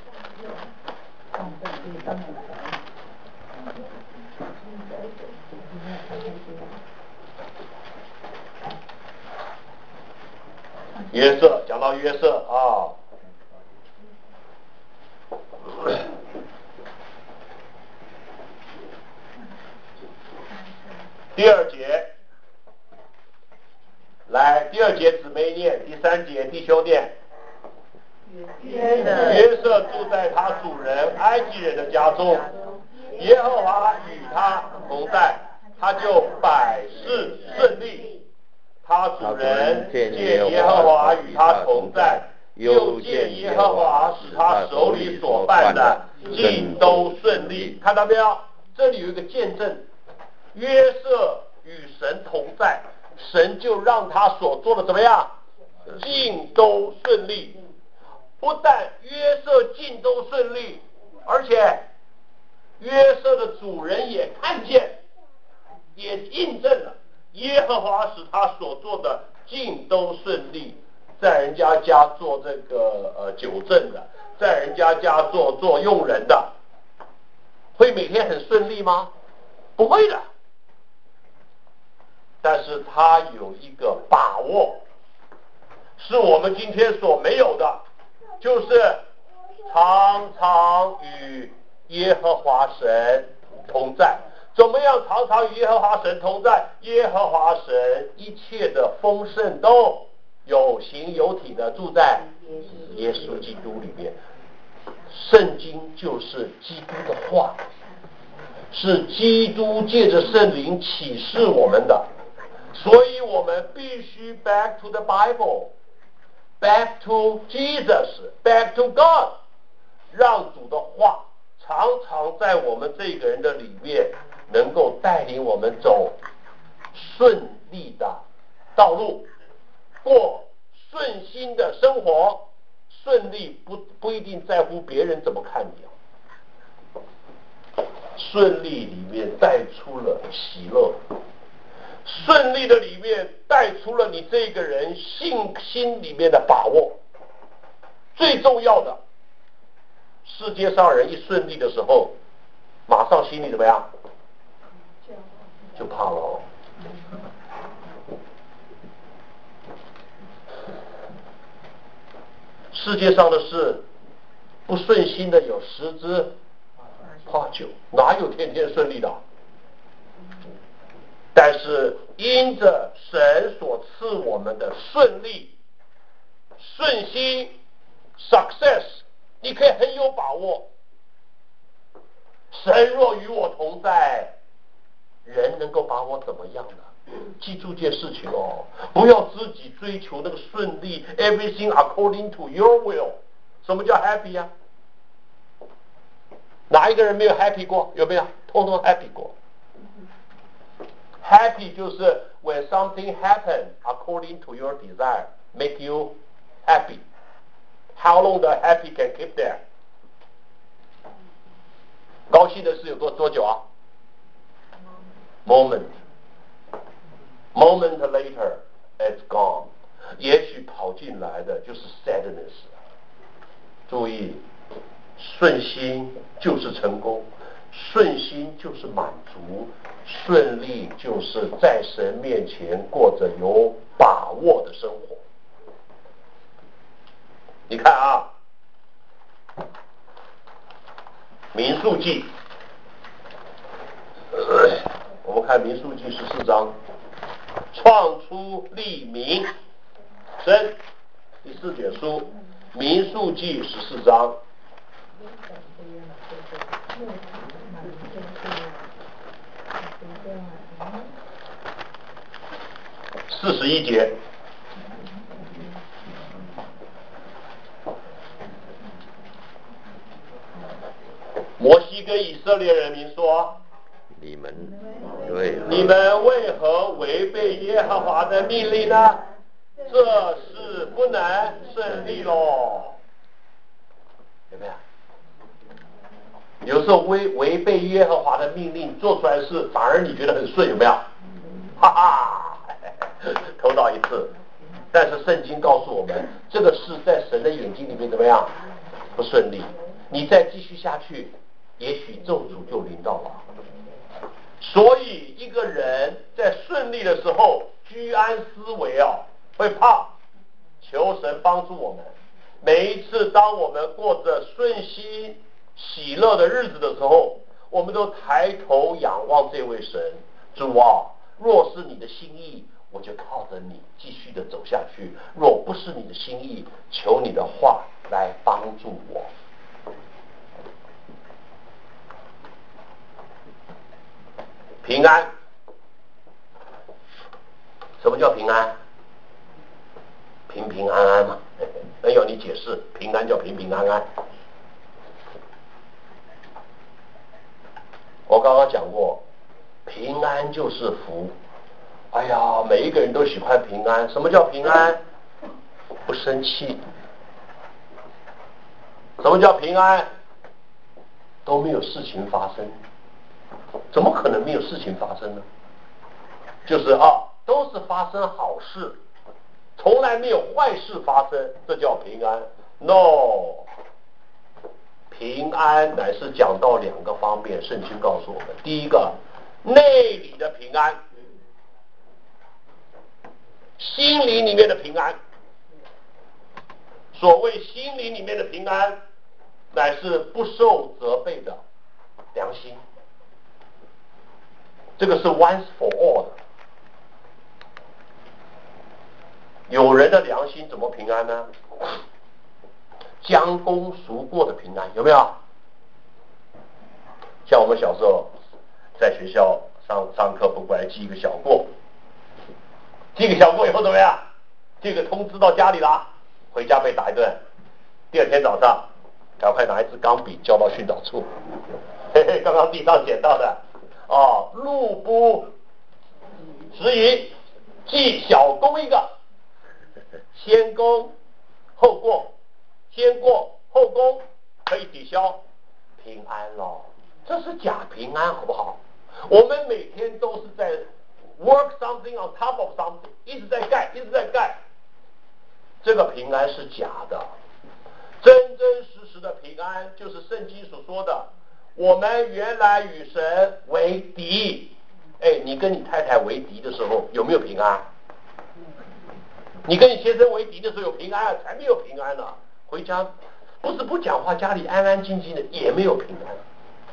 约瑟，讲到约瑟啊。第二节，来，第二节姊妹念，第三节弟兄念。约瑟住在他主人埃及人的家中，耶和华与他同在，他就百事顺利。他主人见耶和华与他同在，又见耶和华使他手里所办的尽都顺利。看到没有？这里有一个见证。约瑟与神同在，神就让他所做的怎么样？尽都顺利。不但约瑟尽都顺利，而且约瑟的主人也看见，也印证了耶和华使他所做的尽都顺利。在人家家做这个呃酒政的，在人家家做做佣人的，会每天很顺利吗？不会的。但是他有一个把握，是我们今天所没有的，就是常常与耶和华神同在。怎么样常常与耶和华神同在？耶和华神一切的丰盛都有形有体的住在耶稣基督里面。圣经就是基督的话，是基督借着圣灵启示我们的。所以我们必须 back to the Bible, back to Jesus, back to God， 让主的话常常在我们这个人的里面能够带领我们走顺利的道路，过顺心的生活。顺利不不一定在乎别人怎么看你。 顺利里面带出了喜乐，顺利的里面带出了你这个人信心里面的把握。最重要的，世界上人一顺利的时候，马上心里怎么样？就怕了。世界上的事不顺心的有十之八九，哪有天天顺利的？但是因着神所赐我们的顺利、顺心 success， 你可以很有把握。神若与我同在，人能够把我怎么样呢？记住件事情哦，不要自己追求那个顺利 ，everything according to your will。什么叫 happy 啊？哪一个人没有 happy 过？有没有？通通 happy 过。Happy 就是 when something happen according to your desire, make you happy. How long the happy can keep there? 高兴的事有多多久啊 ？Moment. Moment later, it's gone. 也许跑进来的就是 sadness。注意，顺心就是成功，顺心就是满足，顺利就是在神面前过着有把握的生活。你看啊，民数记，我们看民数记十四章，创出立民生第四卷书，民数记十四章。四十一节，摩西跟以色列人民说：“ 你们对， 你们为何违背耶和华的命令呢？这事不能顺利咯。”有没有？有时候违违背耶和华的命令做出来的事，反而你觉得很顺，有没有？哈哈，头脑一次。但是圣经告诉我们，这个事在神的眼睛里面怎么样？不顺利。你再继续下去，也许咒诅就临到了。所以一个人在顺利的时候，居安思危啊，会怕。求神帮助我们。每一次当我们过着顺心喜乐的日子的时候，我们都抬头仰望这位神。主啊，若是你的心意，我就靠着你继续的走下去；若不是你的心意，求你的话来帮助我。平安，什么叫平安？平平安安嘛。没有你解释，平安叫平平安安。我刚刚讲过，平安就是福。哎呀，每一个人都喜欢平安。什么叫平安？不生气。什么叫平安？都没有事情发生。怎么可能没有事情发生呢？就是啊，都是发生好事，从来没有坏事发生，这叫平安。No， 平安乃是讲到两个方面，圣经告诉我们，第一个，内里的平安，心灵里面的平安。所谓心灵里面的平安，乃是不受责备的良心。这个是 once for all 的。有人的良心怎么平安呢？将功赎过的平安，有没有？像我们小时候在学校上上课不乖，记一个小过，记个小过以后怎么样？这个通知到家里了，回家被打一顿。第二天早上，赶快拿一支钢笔交到训导处。嘿嘿，刚刚地上捡到的，哦，路不拾遗，记小功一个，先功后过，先过后功可以抵消，平安咯。 这是假平安，好不好？我们每天都是在 work something on top of something， 一直在盖，一直在盖。这个平安是假的，真真实实的平安就是圣经所说的，我们原来与神为敌。哎，你跟你太太为敌的时候有没有平安？你跟你先生为敌的时候有平安，才没有平安呢。回家不是不讲话，家里安安静静的也没有平安。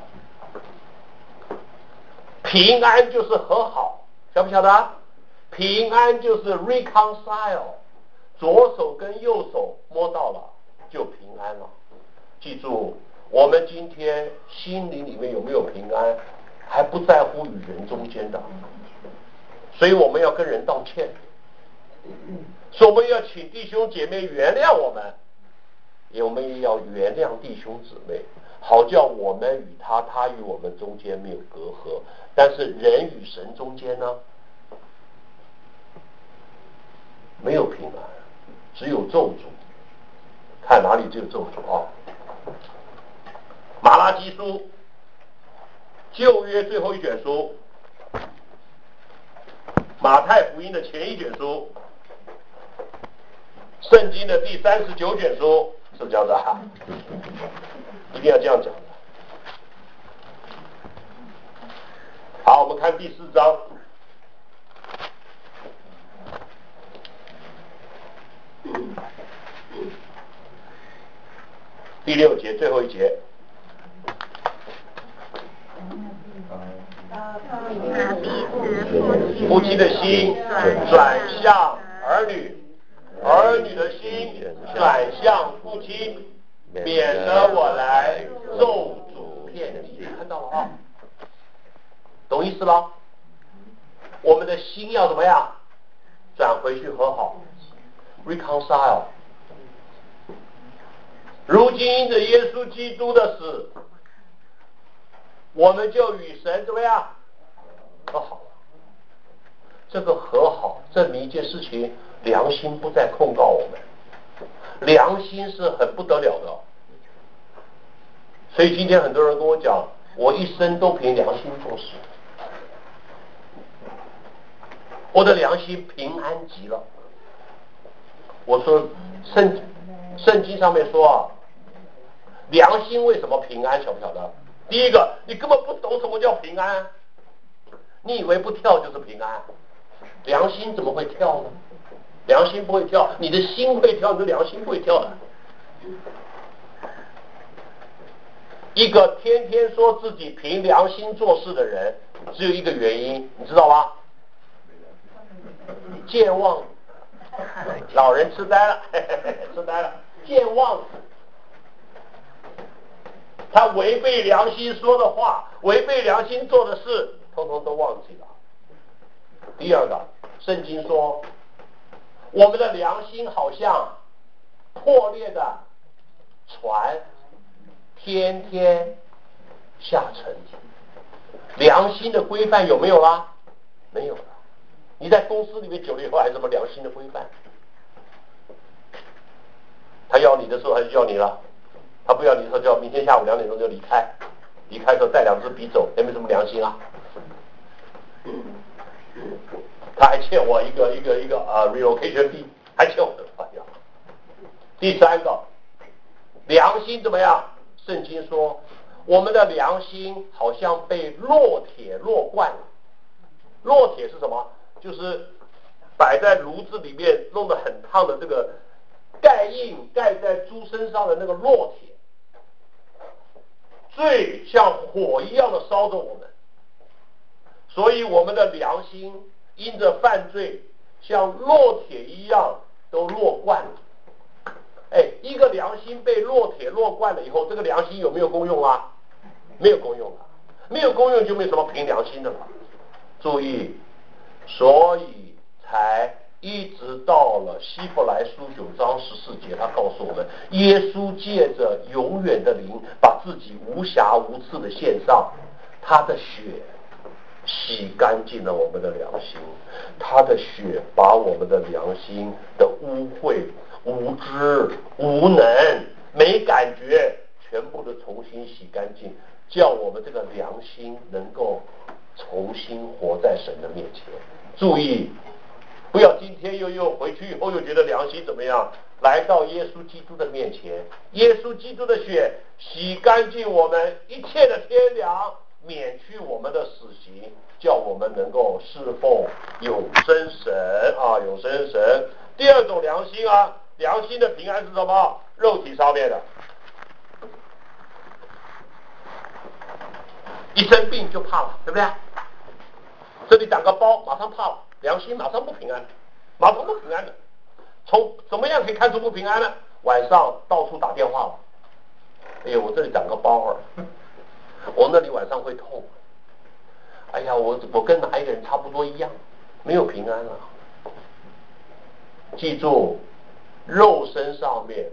平安就是和好，晓不晓得？平安就是 reconcile， 左手跟右手摸到了就平安了。记住，我们今天心灵里面有没有平安，还不在乎与人中间的，所以我们要跟人道歉，所以我们要请弟兄姐妹原谅我们，也我们也要原谅弟兄姊妹，好叫我们与他，他与我们中间没有隔阂。但是人与神中间呢，没有平安，只有咒诅。看哪里只有咒诅啊？马拉基书，旧约最后一卷书，马太福音的前一卷书，圣经的第三十九卷书，是不是这样子啊？一定要这样讲的。好，我们看第四章。第六节最后一节。夫妻的心转向儿女，儿女的心转向父亲，免得我来咒诅遍地。看到了啊？懂意思了？我们的心要怎么样？转回去和好 reconcile。 如今因着耶稣基督的死，我们就与神怎么样和好。这个和好证明一件事情，良心不再控告我们，良心是很不得了的。所以今天很多人跟我讲，我一生都凭良心做事，我的良心平安极了。我说圣圣经上面说啊，良心为什么平安，晓不晓得？第一个，你根本不懂什么叫平安，你以为不跳就是平安，良心怎么会跳呢？良心不会跳，你的心会跳，你的良心不会跳的。一个天天说自己凭良心做事的人，只有一个原因，你知道吗？健忘，老人痴呆了，痴呆了，健忘。他违背良心说的话，违背良心做的事，通通都忘记了。第二个，圣经说，我们的良心好像破裂的船，天天下沉。良心的规范有没有啦？没有了。你在公司里面久了以后，还有什么良心的规范？他要你的时候还是要你了，他不要你的时候就要明天下午两点钟就离开，离开的时候带两支笔走，也没什么良心啊。他还欠我一个一个一个啊、uh, relocation fee， 还欠我的。哎呀，第三个，良心怎么样？圣经说，我们的良心好像被烙铁烙惯了。烙铁是什么？就是摆在炉子里面弄得很烫的这个盖印盖在猪身上的那个烙铁，最像火一样的烧着我们。所以我们的良心因着犯罪像烙铁一样都烙惯了。哎，一个良心被烙铁烙惯了以后，这个良心有没有功用啊？没有功用了，没有功用就没有什么凭良心的了。注意，所以才一直到了希伯来书九章十四节，他告诉我们，耶稣借着永远的灵，把自己无瑕无疵的献上，他的血洗干净了我们的良心，他的血把我们的良心的污秽、无知、无能、没感觉，全部的重新洗干净。 叫我们这个良心能够重新活在神的面前。注意，不要今天又又回去以后又觉得良心怎么样，来到耶稣基督的面前，耶稣基督的血洗干净我们一切的天良，免去我们的死刑，叫我们能够侍奉永生神啊，永生神。第二种良心啊，良心的平安是什么？肉体上面的，一生病就怕了，对不对？这里长个包马上怕了，良心马上不平安，马上不平安的。从怎么样可以看出不平安呢？晚上到处打电话了，哎呦我这里长个包儿，我那里晚上会痛，哎呀我我跟哪一个人差不多一样，没有平安了。记住，肉身上面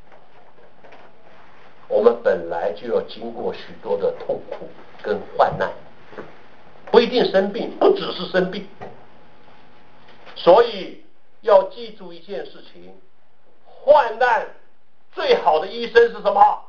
我们本来就要经过许多的痛苦跟患难，不一定生病，不只是生病，所以要记住一件事情，患难最好的医生是什么？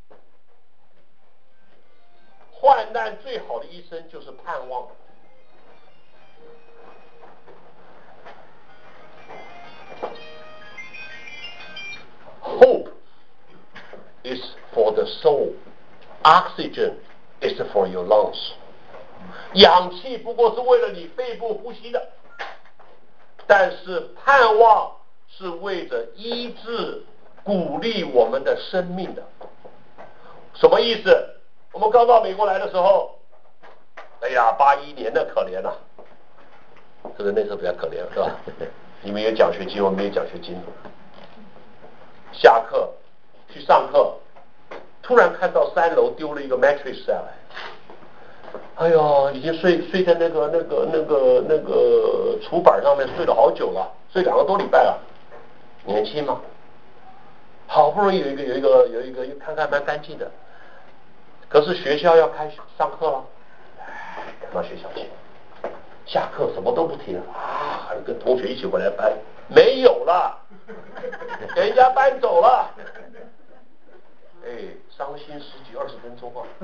患难最好的医生就是盼望。Hope is for the soul. Oxygen is for your lungs. 氧气不过是为了你肺部呼吸的，但是盼望是为着医治、鼓励我们的生命的。什么意思？我们刚到美国来的时候，哎呀，八一年的可怜了、啊，这个那时候比较可怜，是吧？你们有奖学金，我们没有奖学金。下课去上课，突然看到三楼丢了一个 mattress 下来，哎呦，已经睡睡在那个那个那个那个厨板上面睡了好久了，睡两个多礼拜了，年轻嘛，好不容易有一个有一个有一个看看蛮干净的，可是学校要开上课了，赶到学校去，下课什么都不听啊，跟同学一起回来搬，没有了，给人家搬走了。哎，伤心十几二十分钟啊！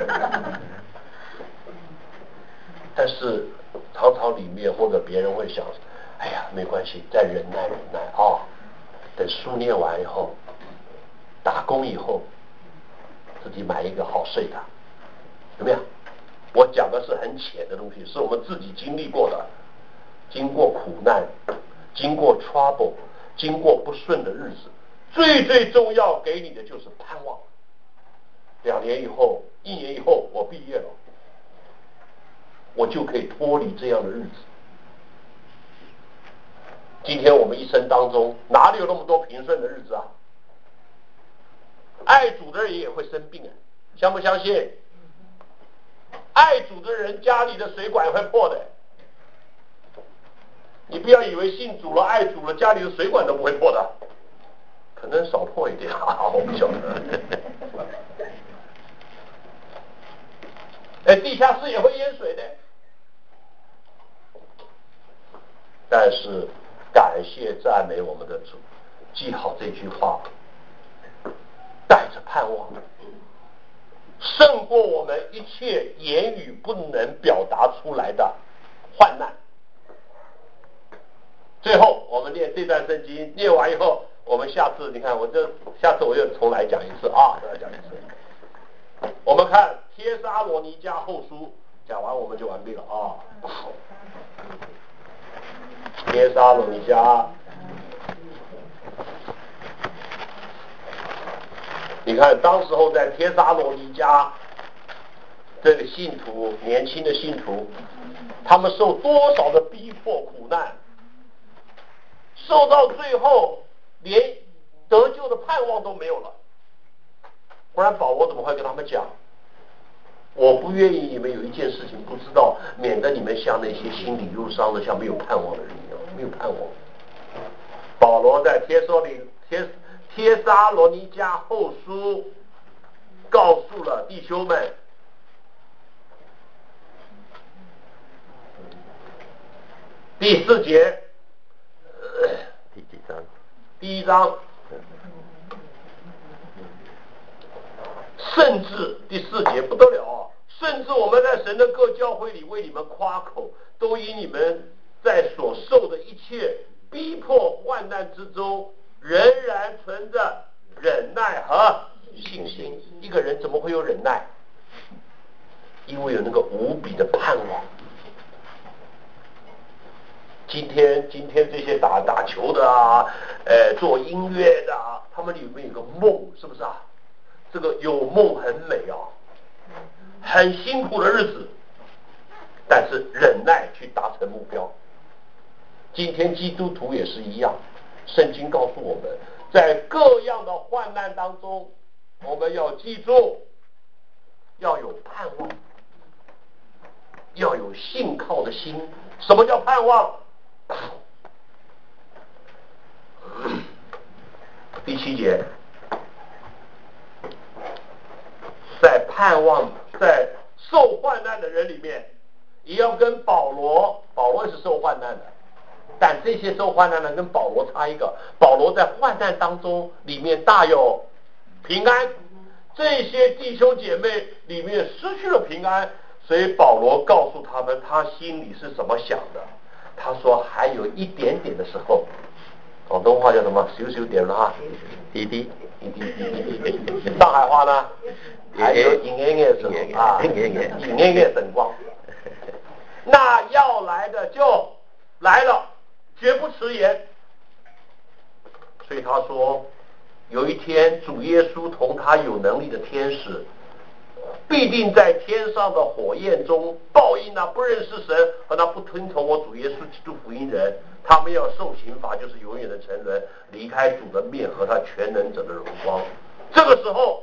但是常常里面或者别人会想，哎呀，没关系，再忍耐忍耐啊、哦，等书念完以后，打工以后，自己买一个好睡的，怎么样？我讲的是很浅的东西，是我们自己经历过的，经过苦难，经过 trouble， 经过不顺的日子。最最重要给你的就是盼望。两年以后，一年以后，我毕业了，我就可以脱离这样的日子。今天我们一生当中哪里有那么多平顺的日子啊？爱主的人也会生病啊，相不相信？爱主的人家里的水管会破的，你不要以为信主了爱主了家里的水管都不会破的，可能少破一点啊，我不晓得。哎，地下室也会淹水的，但是感谢赞美我们的主，记好这句话，带着盼望，胜过我们一切言语不能表达出来的患难。最后我们念这段圣经，念完以后，我们下次你看，我这下次我又重来讲一次啊，再来讲一次。我们看帖撒罗尼迦后书，讲完我们就完毕了啊。帖撒罗尼迦，你看当时候在帖撒罗尼迦这个信徒，年轻的信徒，他们受多少的逼迫苦难，受到最后连得救的盼望都没有了。不然保罗怎么会跟他们讲，我不愿意你们有一件事情不知道，免得你们像那些心里忧伤的像没有盼望的人一样，没有盼望。保罗在帖撒里帖帖撒罗尼迦后书告诉了弟兄们，第四节， 第几章？ 第一章， 甚至第四节不得了啊！甚至我们在神的各教会里为你们夸口，都因你们在所受的一切逼迫患难之中，仍然存着忍耐和信心。一个人怎么会有忍耐？因为有那个无比的盼望。今天，今天这些打打球的啊，呃，做音乐的啊，他们里面有个梦，是不是啊？这个有梦很美啊，很辛苦的日子，但是忍耐去达成目标。今天基督徒也是一样，圣经告诉我们，在各样的患难当中，我们要记住，要有盼望，要有信靠的心。什么叫盼望？第七节，在盼望，在受患难的人里面，也要跟保罗，保罗也是受患难的，但这些受患难的跟保罗差一个，保罗在患难当中里面大有平安，这些弟兄姐妹里面失去了平安，所以保罗告诉他们他心里是怎么想的。他说还有一点点的时候，广东话叫什么？少少点了啊， 滴滴， 一滴一滴一滴。上海话呢，还有一眼眼时候啊，一眼眼灯光。那要来的就来了，绝不迟延。所以他说，有一天主耶稣同他有能力的天使，必定在天上的火焰中报应那不认识神和那不听从我主耶稣基督福音人，他们要受刑罚，就是永远的沉沦，离开主的面和他全能者的荣光。这个时候，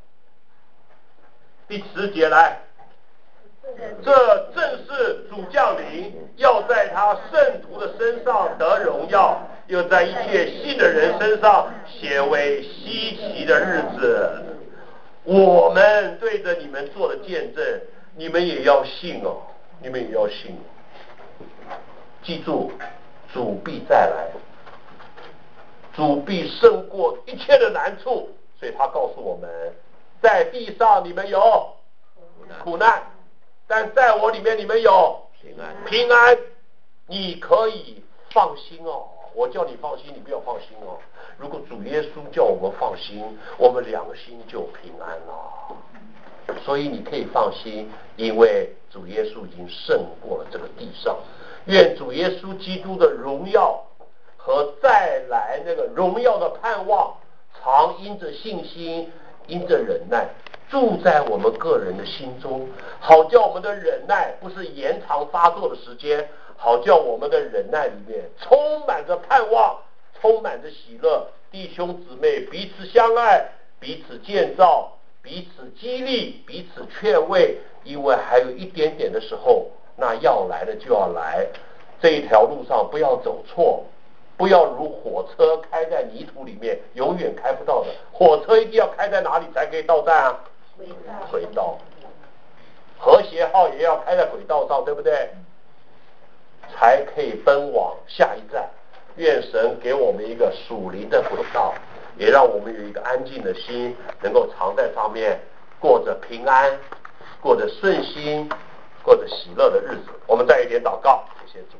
第十节来，这正是主降临，要在他圣徒的身上得荣耀，又在一切信的人身上显为稀奇的日子。我们对着你们做的见证，你们也要信哦，你们也要信。记住，主必再来，主必胜过一切的难处，所以他告诉我们，在地上你们有苦难，但在我里面你们有平安。 平安，你可以放心哦。我叫你放心，你不要放心哦。如果主耶稣叫我们放心，我们良心就平安了。所以你可以放心，因为主耶稣已经胜过了这个地上。愿主耶稣基督的荣耀和再来那个荣耀的盼望，常因着信心，因着忍耐，住在我们个人的心中，好叫我们的忍耐不是延长发作的时间，好叫我们的忍耐里面充满着盼望，充满着喜乐。弟兄姊妹彼此相爱，彼此建造，彼此激励，彼此劝慰，因为还有一点点的时候，那要来的就要来。这一条路上不要走错，不要如火车开在泥土里面，永远开不到的。火车一定要开在哪里才可以到站啊？轨道。和谐号也要开在轨道上，对不对？才可以奔往下一站。愿神给我们一个属灵的轨道，也让我们有一个安静的心，能够藏在上面，过着平安，过着顺心，过着喜乐的日子。我们再一点祷告，谢谢主。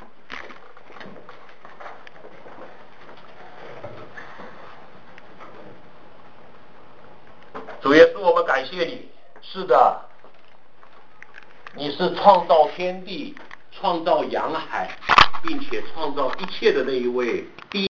主耶稣，我们感谢你。是的，你是创造天地、创造洋海，并且创造一切的那一位。